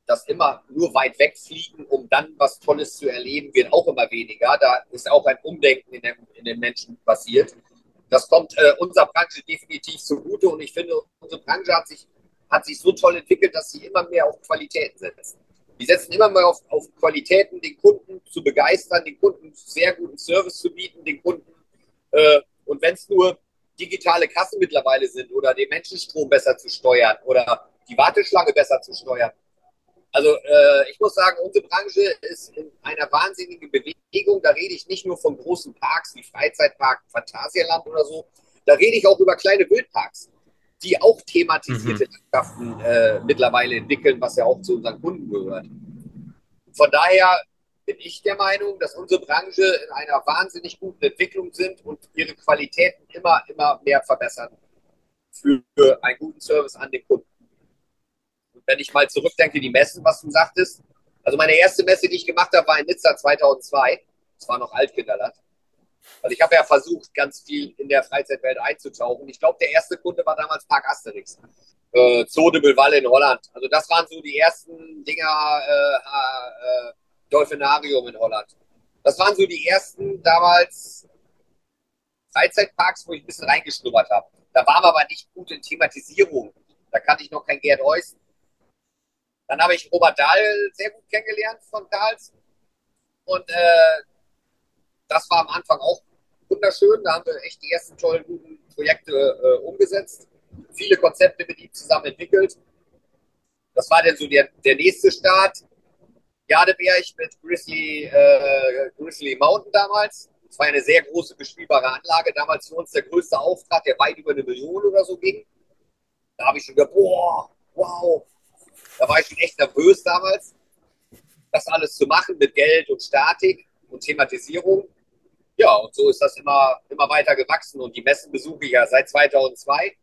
das immer nur weit wegfliegen, um dann was Tolles zu erleben, wird auch immer weniger. Da ist auch ein Umdenken in, dem, in den Menschen passiert. Das kommt äh, unserer Branche definitiv zugute und ich finde, unsere Branche hat sich, hat sich so toll entwickelt, dass sie immer mehr auf Qualitäten setzen. Die setzen immer mehr auf, auf Qualitäten, den Kunden zu begeistern, den Kunden sehr guten Service zu bieten, den Kunden äh, und wenn es nur digitale Kassen mittlerweile sind oder den Menschenstrom besser zu steuern oder die Warteschlange besser zu steuern. Also äh, ich muss sagen, unsere Branche ist in einer wahnsinnigen Bewegung. Da rede ich nicht nur von großen Parks wie Freizeitpark, Phantasialand oder so. Da rede ich auch über kleine Wildparks, die auch thematisierte Mhm. Landschaften äh, mittlerweile entwickeln, was ja auch zu unseren Kunden gehört. Von daher bin ich der Meinung, dass unsere Branche in einer wahnsinnig guten Entwicklung sind und ihre Qualitäten immer, immer mehr verbessern für einen guten Service an den Kunden. Und wenn ich mal zurückdenke, die Messen, was du sagtest, also meine erste Messe, die ich gemacht habe, war in Nizza zweitausendzwei. Das war noch Altkinderland. Also ich habe ja versucht, ganz viel in der Freizeitwelt einzutauchen. Ich glaube, der erste Kunde war damals Park Asterix. Äh, Zoo de Belvalle in Holland. Also das waren so die ersten Dinger, äh, äh, Dolphinarium in Holland. Das waren so die ersten damals Freizeitparks, wo ich ein bisschen reingeschnuppert habe. Da waren wir aber nicht gut in Thematisierung. Da kannte ich noch kein Gerd Euss. Dann habe ich Robert Dahl sehr gut kennengelernt von Dahls. Und äh, das war am Anfang auch wunderschön. Da haben wir echt die ersten tollen, guten Projekte äh, umgesetzt. Viele Konzepte mit ihm zusammen entwickelt. Das war dann so der, der nächste Start. Jadeberg mit Grizzly, äh, Grizzly Mountain damals. Das war eine sehr große bespielbare Anlage. Damals für uns der größte Auftrag, der weit über eine Million oder so ging. Da habe ich schon gedacht, boah, wow. Da war ich schon echt nervös damals, das alles zu machen mit Geld und Statik und Thematisierung. Ja, und so ist das immer, immer weiter gewachsen. Und die Messen besuche ich ja seit zweitausendzwei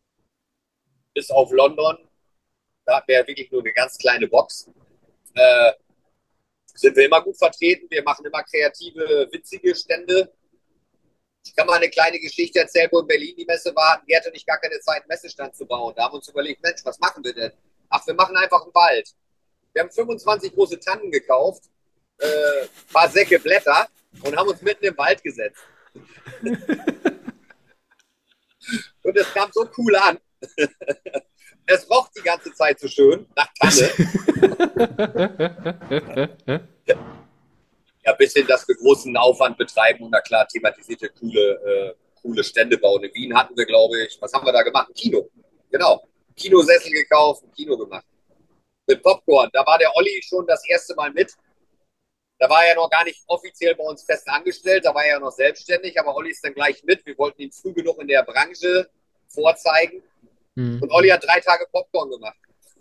bis auf London. Da hatten wir ja wirklich nur eine ganz kleine Box. Äh, sind wir immer gut vertreten. Wir machen immer kreative, witzige Stände. Ich kann mal eine kleine Geschichte erzählen, wo in Berlin die Messe war, hatten Gerd und ich gar keine Zeit, einen Messestand zu bauen. Da haben wir uns überlegt, Mensch, was machen wir denn? Ach, wir machen einfach einen Wald. Wir haben fünfundzwanzig große Tannen gekauft, äh, ein paar Säcke Blätter und haben uns mitten im Wald gesetzt. Und es kam so cool an. Es roch die ganze Zeit so schön nach Tanne. Ja, bis hin, dass wir großen Aufwand betreiben und na klar thematisierte coole, äh, coole Stände bauen. In Wien hatten wir, glaube ich, was haben wir da gemacht? Ein Kino. Genau. Kinosessel gekauft, ein Kino gemacht. Mit Popcorn. Da war der Olli schon das erste Mal mit. Da war er noch gar nicht offiziell bei uns fest angestellt, da war er ja noch selbstständig, aber Olli ist dann gleich mit. Wir wollten ihn früh genug in der Branche vorzeigen. Mhm. Und Olli hat drei Tage Popcorn gemacht.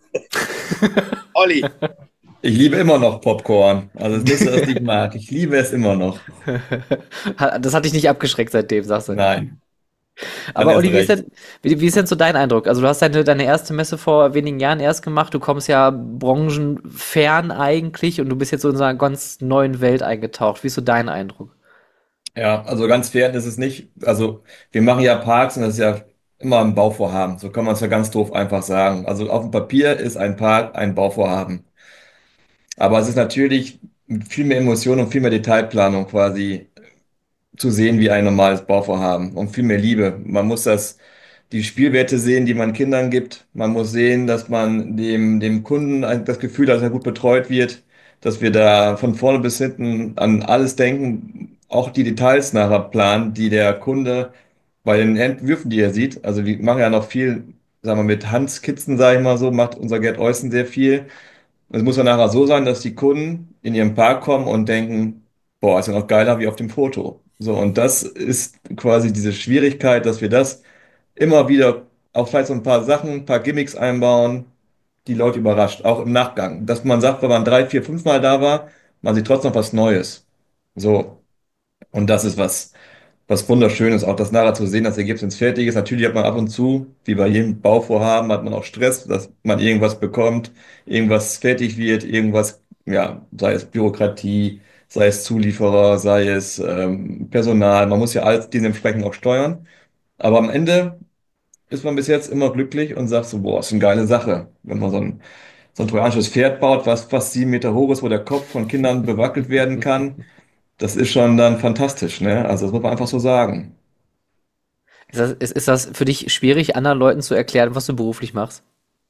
Olli. Ich liebe immer noch Popcorn. Also es ist nicht so, dass ich mag. Ich liebe es immer noch. Das hat dich nicht abgeschreckt seitdem, sagst du. Nein, dann Aber erst Olli, wie ist recht. denn, wie, wie ist denn so dein Eindruck? Also du hast deine, deine erste Messe vor wenigen Jahren erst gemacht. Du kommst ja branchenfern eigentlich und du bist jetzt so in so einer ganz neuen Welt eingetaucht. Wie ist so dein Eindruck? Ja, also ganz fair ist es nicht. Also wir machen ja Parks und das ist ja immer ein Bauvorhaben. So kann man es ja ganz doof einfach sagen. Also auf dem Papier ist ein Park ein Bauvorhaben. Aber es ist natürlich viel mehr Emotion und viel mehr Detailplanung quasi zu sehen wie ein normales Bauvorhaben und viel mehr Liebe. Man muss das, die Spielwerte sehen, die man Kindern gibt. Man muss sehen, dass man dem, dem Kunden ein- das Gefühl hat, dass er gut betreut wird, dass wir da von vorne bis hinten an alles denken, auch die Details nachher planen, die der Kunde bei den Entwürfen, die er sieht. Also wir machen ja noch viel, sagen wir, mit Handskizzen, sage ich mal so, macht unser Gerd Eußen sehr viel. Es muss ja nachher so sein, dass die Kunden in ihren Park kommen und denken, boah, ist ja noch geiler wie auf dem Foto. So, und das ist quasi diese Schwierigkeit, dass wir das immer wieder auch vielleicht so ein paar Sachen, ein paar Gimmicks einbauen, die Leute überrascht, auch im Nachgang. Dass man sagt, wenn man drei, vier, fünf Mal da war, man sieht trotzdem noch was Neues. So, und das ist was was wunderschön ist, auch das nachher zu sehen, das Ergebnis ins fertig ist. Natürlich hat man ab und zu, wie bei jedem Bauvorhaben, hat man auch Stress, dass man irgendwas bekommt, irgendwas fertig wird, irgendwas, ja, sei es Bürokratie, sei es Zulieferer, sei es ähm, Personal. Man muss ja alles dementsprechend auch steuern. Aber am Ende ist man bis jetzt immer glücklich und sagt so, boah, ist eine geile Sache, wenn man so ein so ein trojanisches Pferd baut, was fast sieben Meter hoch ist, wo der Kopf von Kindern bewackelt werden kann. Das ist schon dann fantastisch, ne? Also das muss man einfach so sagen. Ist das, ist, ist das für dich schwierig, anderen Leuten zu erklären, was du beruflich machst?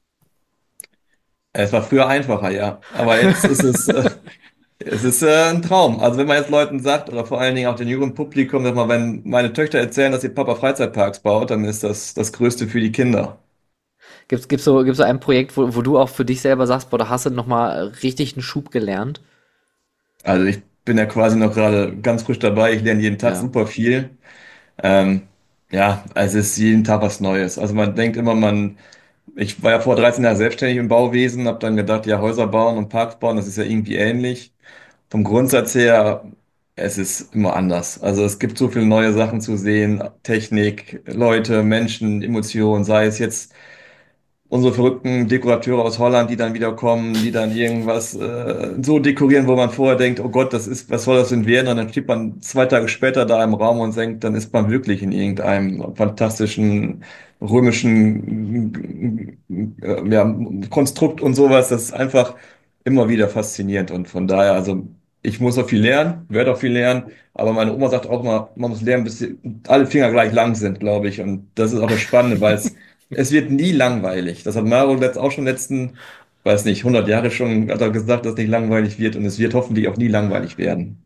Es war früher einfacher, ja. Aber jetzt ist es, äh, es ist äh, ein Traum. Also wenn man jetzt Leuten sagt, oder vor allen Dingen auch dem jüngeren Publikum, sag mal, wenn meine Töchter erzählen, dass ihr Papa Freizeitparks baut, dann ist das das Größte für die Kinder. Gibt's, gibt's so, gibt's so ein Projekt, wo, wo du auch für dich selber sagst, boah, da hast du nochmal richtig einen Schub gelernt? Also ich bin ja quasi noch gerade ganz frisch dabei. Ich lerne jeden Tag Ja. super viel. Ähm, ja, also es ist jeden Tag was Neues. Also man denkt immer, man, ich war ja vor dreizehn Jahren selbstständig im Bauwesen, habe dann gedacht, ja, Häuser bauen und Parks bauen, das ist ja irgendwie ähnlich. Vom Grundsatz her, es ist immer anders. Also es gibt so viele neue Sachen zu sehen, Technik, Leute, Menschen, Emotionen, sei es jetzt unsere verrückten Dekorateure aus Holland, die dann wieder kommen, die dann irgendwas äh, so dekorieren, wo man vorher denkt, oh Gott, das ist, was soll das denn werden? Und dann steht man zwei Tage später da im Raum und denkt, dann ist man wirklich in irgendeinem fantastischen römischen äh, ja, Konstrukt und sowas. Das ist einfach immer wieder faszinierend. Und von daher, also ich muss auch viel lernen, werde auch viel lernen, aber meine Oma sagt auch immer, man muss lernen, bis die, alle Finger gleich lang sind, glaube ich. Und das ist auch das Spannende, weil es es wird nie langweilig. Das hat Mario letzt auch schon letzten, weiß nicht, hundert Jahre schon, hat er gesagt, dass es nicht langweilig wird und es wird hoffentlich auch nie langweilig werden.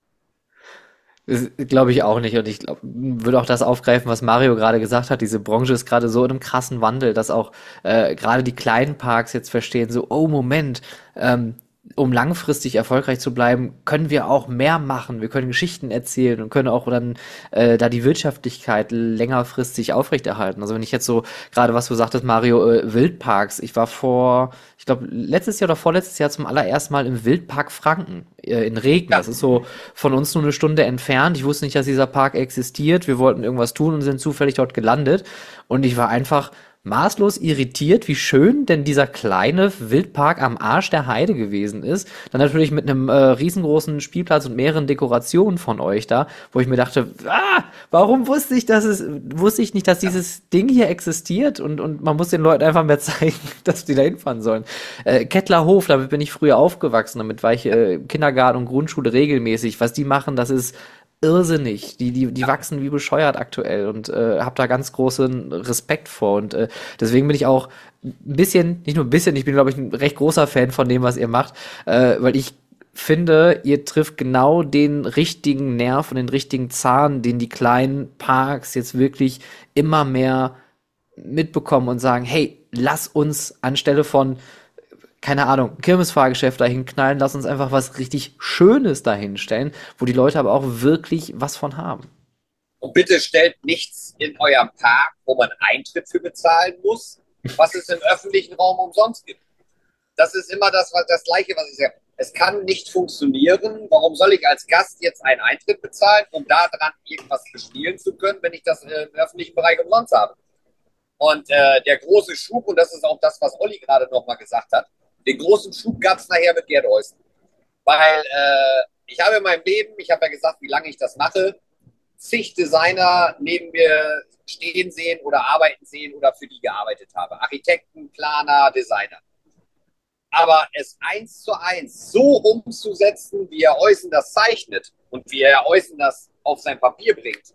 Glaube ich auch nicht. Und ich glaub, würde auch das aufgreifen, was Mario gerade gesagt hat. Diese Branche ist gerade so in einem krassen Wandel, dass auch äh, gerade die kleinen Parks jetzt verstehen, so, oh Moment, ähm, um langfristig erfolgreich zu bleiben, können wir auch mehr machen. Wir können Geschichten erzählen und können auch dann äh, da die Wirtschaftlichkeit längerfristig aufrechterhalten. Also wenn ich jetzt so, gerade was du sagtest, Mario, äh, Wildparks. Ich war vor, ich glaube, letztes Jahr oder vorletztes Jahr zum allerersten Mal im Wildpark Franken äh, in Regen. Ja, Das ist so von uns nur eine Stunde entfernt. Ich wusste nicht, dass dieser Park existiert. Wir wollten irgendwas tun und sind zufällig dort gelandet. Und ich war einfach maßlos irritiert, wie schön denn dieser kleine Wildpark am Arsch der Heide gewesen ist. Dann natürlich mit einem äh, riesengroßen Spielplatz und mehreren Dekorationen von euch da, wo ich mir dachte, ah, warum wusste ich, dass es, wusste ich nicht, dass dieses Ding hier existiert und, und man muss den Leuten einfach mehr zeigen, dass die da hinfahren sollen. Äh, Kettlerhof, damit bin ich früher aufgewachsen, damit war ich äh, Kindergarten und Grundschule regelmäßig. Was die machen, das ist irrsinnig. Die, die, die wachsen wie bescheuert aktuell und äh, habe da ganz großen Respekt vor. Und äh, deswegen bin ich auch ein bisschen, nicht nur ein bisschen, ich bin, glaube ich, ein recht großer Fan von dem, was ihr macht, äh, weil ich finde, ihr trifft genau den richtigen Nerv und den richtigen Zahn, den die kleinen Parks jetzt wirklich immer mehr mitbekommen und sagen, hey, lass uns anstelle von keine Ahnung, Kirmesfahrgeschäft dahin knallen, lass uns einfach was richtig Schönes dahinstellen, wo die Leute aber auch wirklich was von haben. und bitte stellt nichts in eurem Park, wo man Eintritt für bezahlen muss, was es im öffentlichen Raum umsonst gibt. Das ist immer das, das Gleiche, was ich sage. Es kann nicht funktionieren. Warum soll ich als Gast jetzt einen Eintritt bezahlen, um daran irgendwas bespielen zu können, wenn ich das äh, im öffentlichen Bereich umsonst habe? Und äh, der große Schub, und das ist auch das, was Olli gerade nochmal gesagt hat, den großen Schub gab es nachher mit Gerd Heusen. Weil äh, ich habe in meinem Leben, ich habe ja gesagt, wie lange ich das mache, zig Designer neben mir stehen sehen oder arbeiten sehen oder für die gearbeitet habe. Architekten, Planer, Designer. Aber es eins zu eins so umzusetzen, wie Herr Heusen das zeichnet und wie Herr Heusen das auf sein Papier bringt,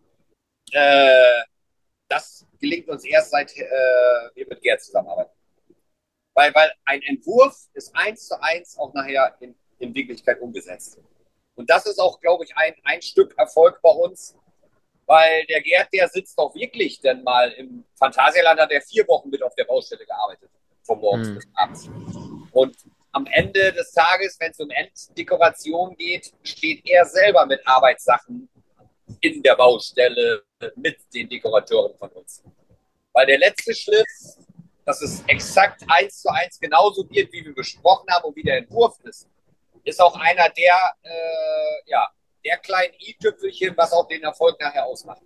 äh, das gelingt uns erst, seit äh, wir mit Gerd zusammenarbeiten. Weil, weil ein Entwurf ist eins zu eins auch nachher in, in Wirklichkeit umgesetzt. Und das ist auch, glaube ich, ein, ein Stück Erfolg bei uns, weil der Gerd, der sitzt doch wirklich denn mal im Phantasialand, hat er vier Wochen mit auf der Baustelle gearbeitet, von morgens Hm. bis abends. Und am Ende des Tages, wenn es um Enddekoration geht, steht er selber mit Arbeitssachen in der Baustelle mit den Dekorateuren von uns. Weil der letzte Schliff, dass es exakt eins zu eins genauso wird, wie wir besprochen haben und wie der Entwurf ist, ist auch einer der, äh, ja, der kleinen i-Tüpfelchen, was auch den Erfolg nachher ausmacht.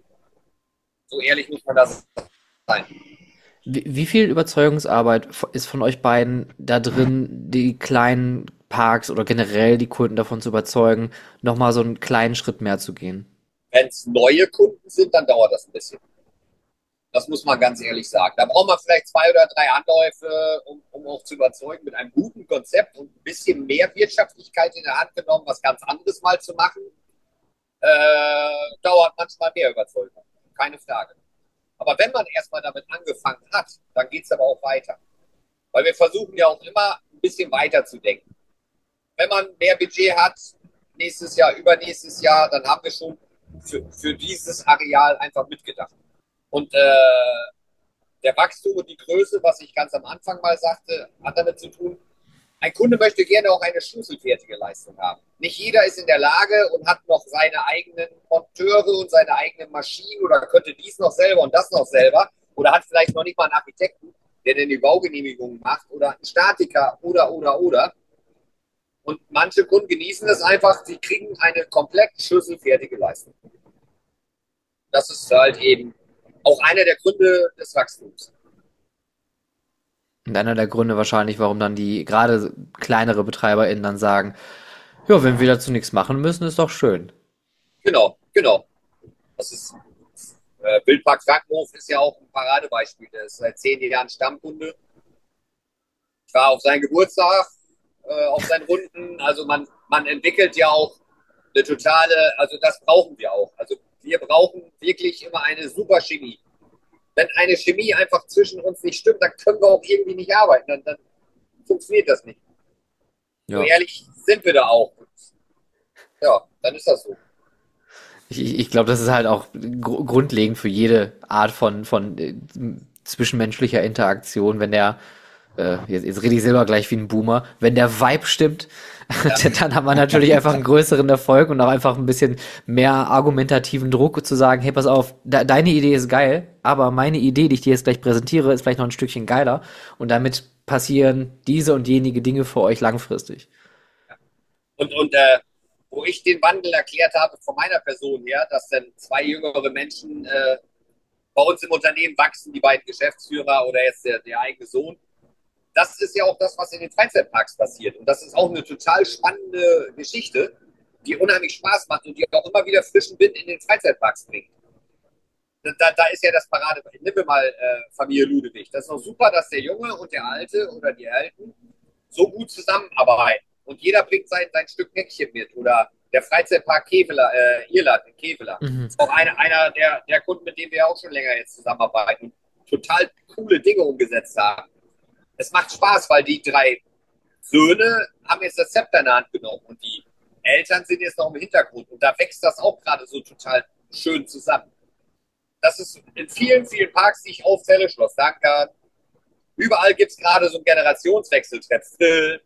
So ehrlich muss man das sein. Wie, wie viel Überzeugungsarbeit f- ist von euch beiden da drin, die kleinen Parks oder generell die Kunden davon zu überzeugen, nochmal so einen kleinen Schritt mehr zu gehen? Wenn es neue Kunden sind, dann dauert das ein bisschen. Das muss man ganz ehrlich sagen. Da braucht man vielleicht zwei oder drei Anläufe, um, um auch zu überzeugen, mit einem guten Konzept und ein bisschen mehr Wirtschaftlichkeit in der Hand genommen, was ganz anderes mal zu machen. Äh, dauert manchmal mehr Überzeugung. Keine Frage. Aber wenn man erstmal damit angefangen hat, dann geht es aber auch weiter. Weil wir versuchen ja auch immer ein bisschen weiter zu denken. Wenn man mehr Budget hat, nächstes Jahr, übernächstes Jahr, dann haben wir schon für, für dieses Areal einfach mitgedacht. Und äh, der Wachstum und die Größe, was ich ganz am Anfang mal sagte, hat damit zu tun, ein Kunde möchte gerne auch eine schlüsselfertige Leistung haben. Nicht jeder ist in der Lage und hat noch seine eigenen Monteure und seine eigenen Maschinen oder könnte dies noch selber und das noch selber oder hat vielleicht noch nicht mal einen Architekten, der denn die Baugenehmigung macht oder einen Statiker oder, oder, oder. Und manche Kunden genießen es einfach, sie kriegen eine komplett schlüsselfertige Leistung. Das ist halt eben auch einer der Gründe des Wachstums. Und einer der Gründe wahrscheinlich, warum dann die gerade kleinere BetreiberInnen dann sagen, ja, wenn wir dazu nichts machen müssen, ist doch schön. Genau, genau. Das ist, äh, Wildpark Frankenhof ist ja auch ein Paradebeispiel. Der ist seit zehn Jahren Stammkunde. Ich war auf seinen Geburtstag, äh, auf seinen Runden. Also man, man entwickelt ja auch eine totale, also das brauchen wir auch. Also wir brauchen wirklich immer eine super Chemie. Wenn eine Chemie einfach zwischen uns nicht stimmt, dann können wir auch irgendwie nicht arbeiten. Dann, dann funktioniert das nicht. Ja. So ehrlich sind wir da auch. Ja, dann ist das so. Ich, ich glaube, das ist halt auch gr grundlegend für jede Art von, von äh, zwischenmenschlicher Interaktion, wenn der, äh, jetzt, jetzt rede ich selber gleich wie ein Boomer, wenn der Vibe stimmt, ja. Dann hat man natürlich einfach einen größeren Erfolg und auch einfach ein bisschen mehr argumentativen Druck zu sagen, hey, pass auf, de deine Idee ist geil, aber meine Idee, die ich dir jetzt gleich präsentiere, ist vielleicht noch ein Stückchen geiler und damit passieren diese und jenige Dinge für euch langfristig. Und, und äh, wo ich den Wandel erklärt habe von meiner Person her, dass dann zwei jüngere Menschen äh, bei uns im Unternehmen wachsen, die beiden Geschäftsführer oder jetzt der, der eigene Sohn, das ist ja auch das, was in den Freizeitparks passiert. Und das ist auch eine total spannende Geschichte, die unheimlich Spaß macht und die auch immer wieder frischen Wind in den Freizeitparks bringt. Da, da ist ja das Parade. Nehmen wir mal äh, Familie Ludewig. Das ist doch super, dass der Junge und der Alte oder die Alten so gut zusammenarbeiten. Und jeder bringt sein, sein Stück Päckchen mit. Oder der Freizeitpark Keveler, äh, Irland in Keveler. Mhm. Das ist auch eine, einer der, der Kunden, mit denen wir auch schon länger jetzt zusammenarbeiten. Total coole Dinge umgesetzt haben. Es macht Spaß, weil die drei Söhne haben jetzt das Zepter in der Hand genommen und die Eltern sind jetzt noch im Hintergrund und da wächst das auch gerade so total schön zusammen. Das ist in vielen, vielen Parks, die ich aufzähle, Schloss Dankern, überall gibt es gerade so einen Generationswechsel, Trepsdrill.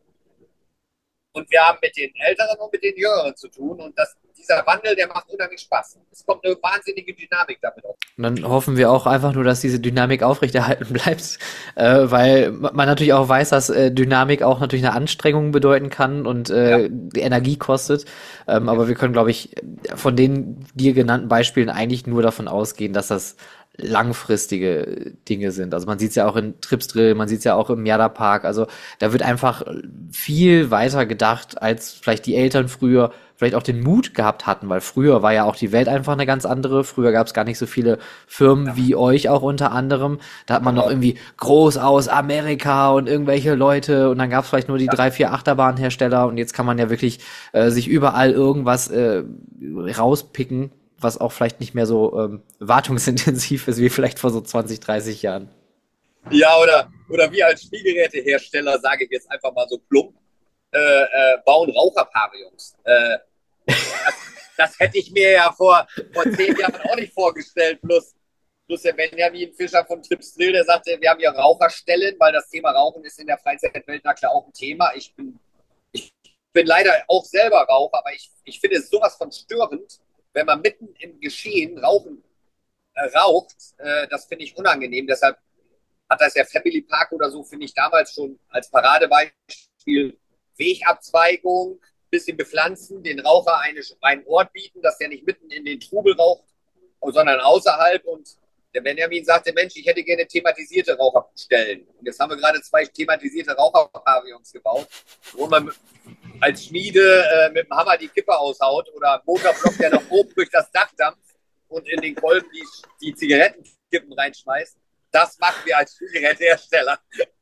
Und wir haben mit den Älteren und mit den Jüngeren zu tun und das, dieser Wandel, der macht unheimlich Spaß. Es kommt eine wahnsinnige Dynamik damit auf. Und dann hoffen wir auch einfach nur, dass diese Dynamik aufrechterhalten bleibt, äh, weil man natürlich auch weiß, dass äh, Dynamik auch natürlich eine Anstrengung bedeuten kann und äh, ja. Energie kostet. Ähm, ja. Aber wir können, glaube ich, von den dir genannten Beispielen eigentlich nur davon ausgehen, dass das langfristige Dinge sind. Also man sieht es ja auch in Tripsdrill, man sieht es ja auch im Merda-Park. Also da wird einfach viel weiter gedacht, als vielleicht die Eltern früher vielleicht auch den Mut gehabt hatten, weil früher war ja auch die Welt einfach eine ganz andere. Früher gab es gar nicht so viele Firmen ja. wie euch auch unter anderem. Da hat man ja. noch irgendwie groß aus Amerika und irgendwelche Leute und dann gab es vielleicht nur die ja. drei, vier Achterbahnhersteller und jetzt kann man ja wirklich äh, sich überall irgendwas äh, rauspicken, was auch vielleicht nicht mehr so ähm, wartungsintensiv ist wie vielleicht vor so zwanzig, dreißig Jahren. Ja, oder, oder wir als Spielgerätehersteller, sage ich jetzt einfach mal so plump, äh, äh, bauen Raucherpavillons. Äh, das, das hätte ich mir ja vor, vor zehn Jahren auch nicht vorgestellt. Plus, plus der Benjamin Fischer von Tripsdrill, der sagte, wir haben hier Raucherstellen, weil das Thema Rauchen ist in der Freizeitwelt na klar auch ein Thema. Ich bin, ich bin leider auch selber Raucher, aber ich, ich finde es sowas von störend, wenn man mitten im Geschehen Rauchen äh, raucht, äh, das finde ich unangenehm. Deshalb hat das ja Family Park oder so, finde ich, damals schon als Paradebeispiel Wegabzweigung, bisschen bepflanzen, den Raucher eine, einen Ort bieten, dass der nicht mitten in den Trubel raucht, sondern außerhalb. Und der Benjamin sagte, Mensch, ich hätte gerne thematisierte Raucherstellen. Und jetzt haben wir gerade zwei thematisierte Raucherpavillons gebaut, wo man als Schmiede äh, mit dem Hammer die Kippe aushaut oder Motorblock, der nach oben durch das Dach dampft und in den Kolben die, die Zigaretten Kippen reinschmeißt. Das machen wir als Spielgerätehersteller.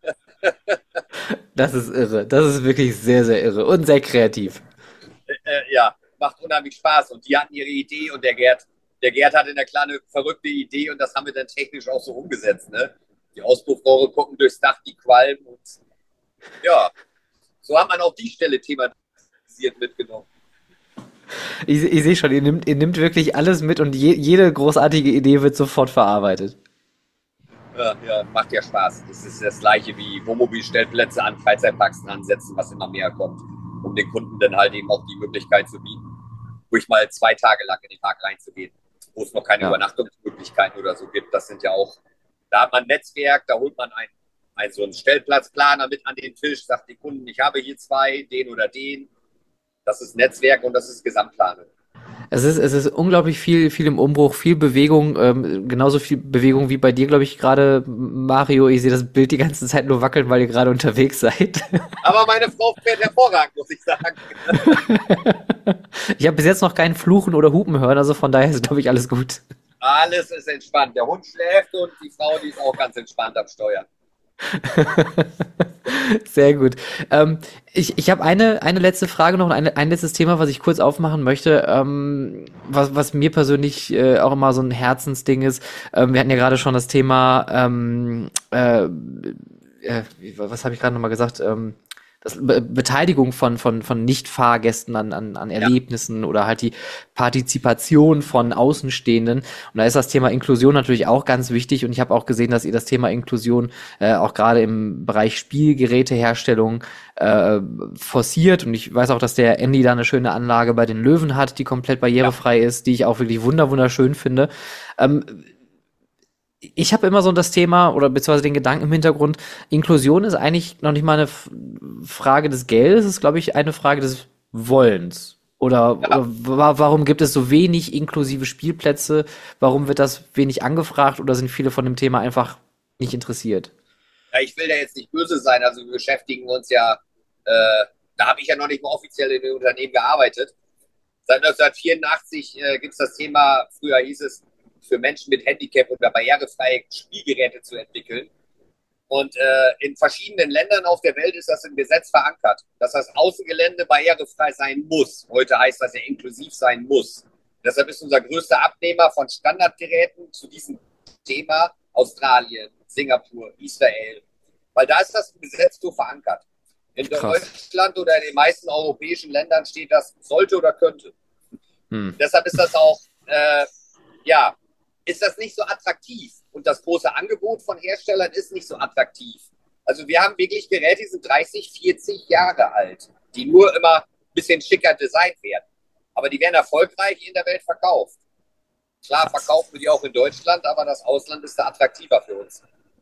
Das ist irre. Das ist wirklich sehr, sehr irre und sehr kreativ. Äh, ja, macht unheimlich Spaß. Und die hatten ihre Idee und der Gerd, der Gerd hatte eine kleine verrückte Idee und das haben wir dann technisch auch so umgesetzt. Ne? Die Auspuffrohre gucken durchs Dach, die qualmen und ja, so hat man auch die Stelle thematisiert mitgenommen. Ich, ich sehe schon, ihr nimmt, ihr nimmt wirklich alles mit und je, jede großartige Idee wird sofort verarbeitet. Ja, ja, macht ja Spaß. Das ist das gleiche wie Wohnmobilstellplätze an Freizeitparks ansetzen, was immer mehr kommt, um den Kunden dann halt eben auch die Möglichkeit zu bieten, ruhig mal zwei Tage lang in den Park reinzugehen, wo es noch keine Ja. Übernachtungsmöglichkeiten oder so gibt. Das sind ja auch, da hat man ein Netzwerk, da holt man ein, ein so einen Stellplatzplaner mit an den Tisch, sagt den Kunden, ich habe hier zwei, den oder den. Das ist Netzwerk und das ist Gesamtplanung. Es ist, es ist unglaublich viel, viel im Umbruch, viel Bewegung, ähm, genauso viel Bewegung wie bei dir, glaube ich, gerade, Mario. Ich sehe das Bild die ganze Zeit nur wackeln, weil ihr gerade unterwegs seid. Aber meine Frau fährt hervorragend, muss ich sagen. Ich habe bis jetzt noch keinen Fluchen oder Hupen hören, also von daher ist, glaube ich, alles gut. Alles ist entspannt. Der Hund schläft und die Frau, die ist auch ganz entspannt am Steuer. Sehr gut. Ähm, ich ich habe eine, eine letzte Frage noch, und eine, ein letztes Thema, was ich kurz aufmachen möchte, ähm, was, was mir persönlich äh, auch immer so ein Herzensding ist. Ähm, wir hatten ja gerade schon das Thema, ähm, äh, äh, wie- was habe ich gerade nochmal gesagt? Ähm, das Be Beteiligung von, von, von Nicht-Fahrgästen an, an, an Ja, Erlebnissen oder halt die Partizipation von Außenstehenden. Und da ist das Thema Inklusion natürlich auch ganz wichtig. Und ich habe auch gesehen, dass ihr das Thema Inklusion äh, auch gerade im Bereich Spielgeräteherstellung äh, forciert. Und ich weiß auch, dass der Andy da eine schöne Anlage bei den Löwen hat, die komplett ja. barrierefrei ist, die ich auch wirklich wunder wunderschön finde. Ähm, ich habe immer so das Thema oder beziehungsweise den Gedanken im Hintergrund, Inklusion ist eigentlich noch nicht mal eine F- Frage des Geldes, es ist, glaube ich, eine Frage des Wollens. Oder, oder Ja. wa warum gibt es so wenig inklusive Spielplätze? Warum wird das wenig angefragt oder sind viele von dem Thema einfach nicht interessiert? Ja, ich will da jetzt nicht böse sein. Also wir beschäftigen uns ja, äh, da habe ich ja noch nicht mal offiziell in den Unternehmen gearbeitet. Seit neunzehnhundertvierundachtzig äh, gibt es das Thema, früher hieß es, für Menschen mit Handicap oder barrierefreie Spielgeräte zu entwickeln. Und äh, in verschiedenen Ländern auf der Welt ist das im Gesetz verankert, dass das Außengelände barrierefrei sein muss. Heute heißt das ja inklusiv sein muss. Deshalb ist unser größter Abnehmer von Standardgeräten zu diesem Thema Australien, Singapur, Israel. Weil da ist das im Gesetz so verankert. In Krass. Deutschland oder in den meisten europäischen Ländern steht das sollte oder könnte. Hm. Deshalb ist das auch, äh, ja, ist das nicht so attraktiv. Und das große Angebot von Herstellern ist nicht so attraktiv. Also wir haben wirklich Geräte, die sind dreißig, vierzig Jahre alt, die nur immer ein bisschen schicker designt werden. Aber die werden erfolgreich in der Welt verkauft. Klar verkaufen wir die auch in Deutschland, aber das Ausland ist da attraktiver für uns.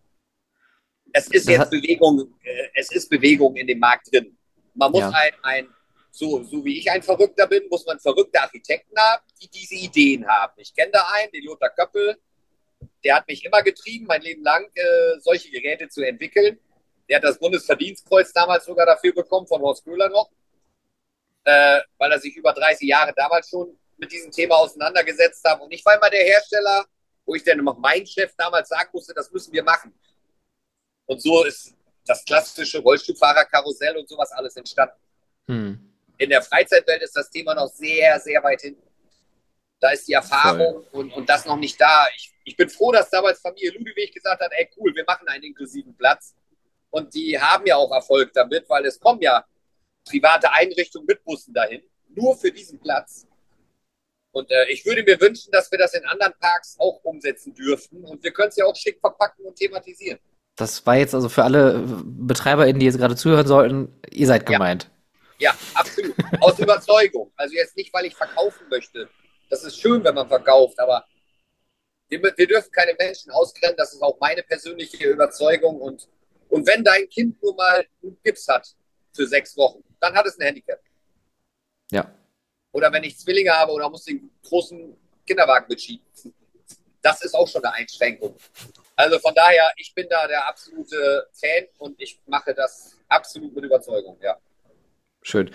Es ist Das jetzt hat, Bewegung, äh, es ist Bewegung in dem Markt drin. Man muss ja, ein, ein so, so wie ich ein Verrückter bin, muss man verrückte Architekten haben, die diese Ideen haben. Ich kenne da einen, den Lothar Köppel, der hat mich immer getrieben, mein Leben lang, äh, solche Geräte zu entwickeln. Der hat das Bundesverdienstkreuz damals sogar dafür bekommen, von Horst Köhler noch, äh, weil er sich über dreißig Jahre damals schon mit diesem Thema auseinandergesetzt hat. Und ich war immer der Hersteller, wo ich dann noch meinen Chef damals sagen musste, das müssen wir machen. Und so ist das klassische Rollstuhlfahrerkarussell und sowas alles entstanden. hm, In der Freizeitwelt ist das Thema noch sehr, sehr weit hinten. Da ist die voll. Erfahrung und, und das noch nicht da. Ich, ich bin froh, dass damals Familie Ludwig gesagt hat, ey cool, wir machen einen inklusiven Platz. Und die haben ja auch Erfolg damit, weil es kommen ja private Einrichtungen mit Bussen dahin, nur für diesen Platz. Und äh, ich würde mir wünschen, dass wir das in anderen Parks auch umsetzen dürften. Und wir können es ja auch schick verpacken und thematisieren. Das war jetzt also für alle BetreiberInnen, die jetzt gerade zuhören sollten, ihr seid Ja, gemeint. ja, absolut. Aus Überzeugung. Also jetzt nicht, weil ich verkaufen möchte. Das ist schön, wenn man verkauft, aber wir, wir dürfen keine Menschen ausgrenzen. Das ist auch meine persönliche Überzeugung. Und, und wenn dein Kind nur mal einen Gips hat für sechs Wochen, dann hat es ein Handicap. Ja. Oder wenn ich Zwillinge habe oder muss den großen Kinderwagen mitschieben. Das ist auch schon eine Einschränkung. Also von daher, ich bin da der absolute Fan und ich mache das absolut mit Überzeugung, ja. Schön.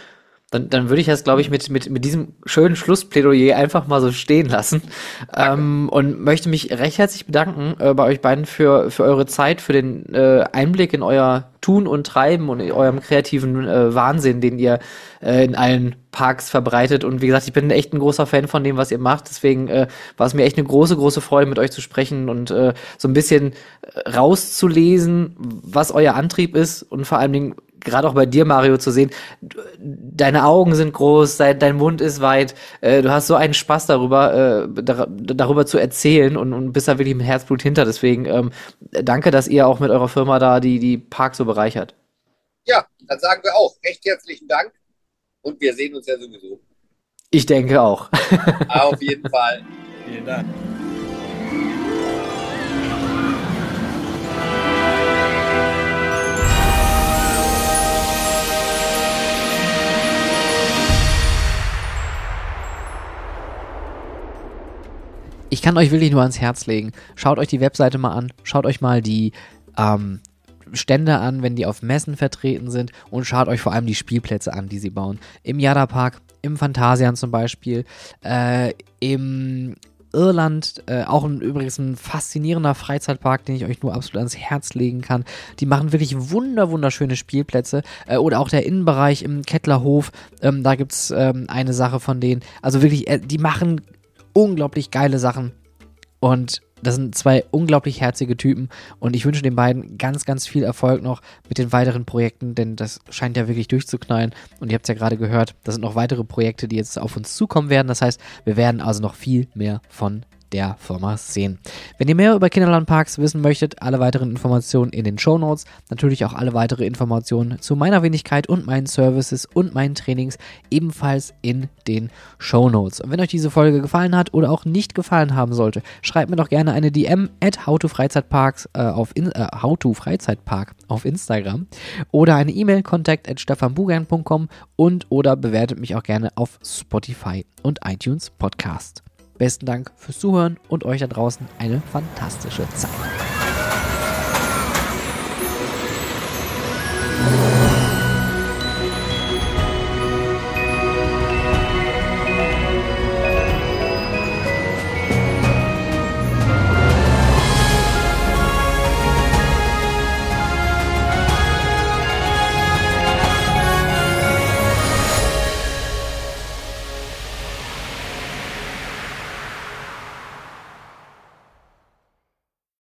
Dann, dann würde ich das, glaube ich, mit, mit, mit diesem schönen Schlussplädoyer einfach mal so stehen lassen. Ähm, und möchte mich recht herzlich bedanken äh, bei euch beiden für, für eure Zeit, für den äh, Einblick in euer Tun und Treiben und in eurem kreativen äh, Wahnsinn, den ihr äh, in allen Parks verbreitet. Und wie gesagt, ich bin echt ein großer Fan von dem, was ihr macht. Deswegen äh, war es mir echt eine große, große Freude, mit euch zu sprechen und äh, so ein bisschen rauszulesen, was euer Antrieb ist und vor allen Dingen gerade auch bei dir, Mario, zu sehen, deine Augen sind groß, dein, dein Mund ist weit, äh, du hast so einen Spaß darüber, äh, dar darüber zu erzählen und, und bist da wirklich mit Herzblut hinter. Deswegen ähm, danke, dass ihr auch mit eurer Firma da die, die Parks so bereichert. Ja, dann sagen wir auch recht herzlichen Dank und wir sehen uns ja sowieso. Ich denke auch. Auf jeden Fall. Vielen Dank. Ich kann euch wirklich nur ans Herz legen. Schaut euch die Webseite mal an, schaut euch mal die ähm, Stände an, wenn die auf Messen vertreten sind und schaut euch vor allem die Spielplätze an, die sie bauen. Im Jada-Park, im Phantasian zum Beispiel, äh, im Irland, äh, auch ein, übrigens ein faszinierender Freizeitpark, den ich euch nur absolut ans Herz legen kann. Die machen wirklich wunder, wunderschöne Spielplätze. Äh, oder auch der Innenbereich im Kettlerhof, ähm, da gibt es ähm, eine Sache von denen. Also wirklich, äh, die machen unglaublich geile Sachen und das sind zwei unglaublich herzige Typen und ich wünsche den beiden ganz, ganz viel Erfolg noch mit den weiteren Projekten, denn das scheint ja wirklich durchzuknallen und ihr habt es ja gerade gehört, das sind noch weitere Projekte, die jetzt auf uns zukommen werden, das heißt, wir werden also noch viel mehr von der Firma sehen. Wenn ihr mehr über Kinderlandparks wissen möchtet, alle weiteren Informationen in den Shownotes, natürlich auch alle weitere Informationen zu meiner Wenigkeit und meinen Services und meinen Trainings ebenfalls in den Shownotes. Und wenn euch diese Folge gefallen hat oder auch nicht gefallen haben sollte, schreibt mir doch gerne eine D M at howtofreizeitparks äh, auf in, äh, howtofreizeitpark auf Instagram oder eine E-Mail contact at stefanbugern punkt com und oder bewertet mich auch gerne auf Spotify und iTunes Podcast. Besten Dank fürs Zuhören und euch da draußen eine fantastische Zeit.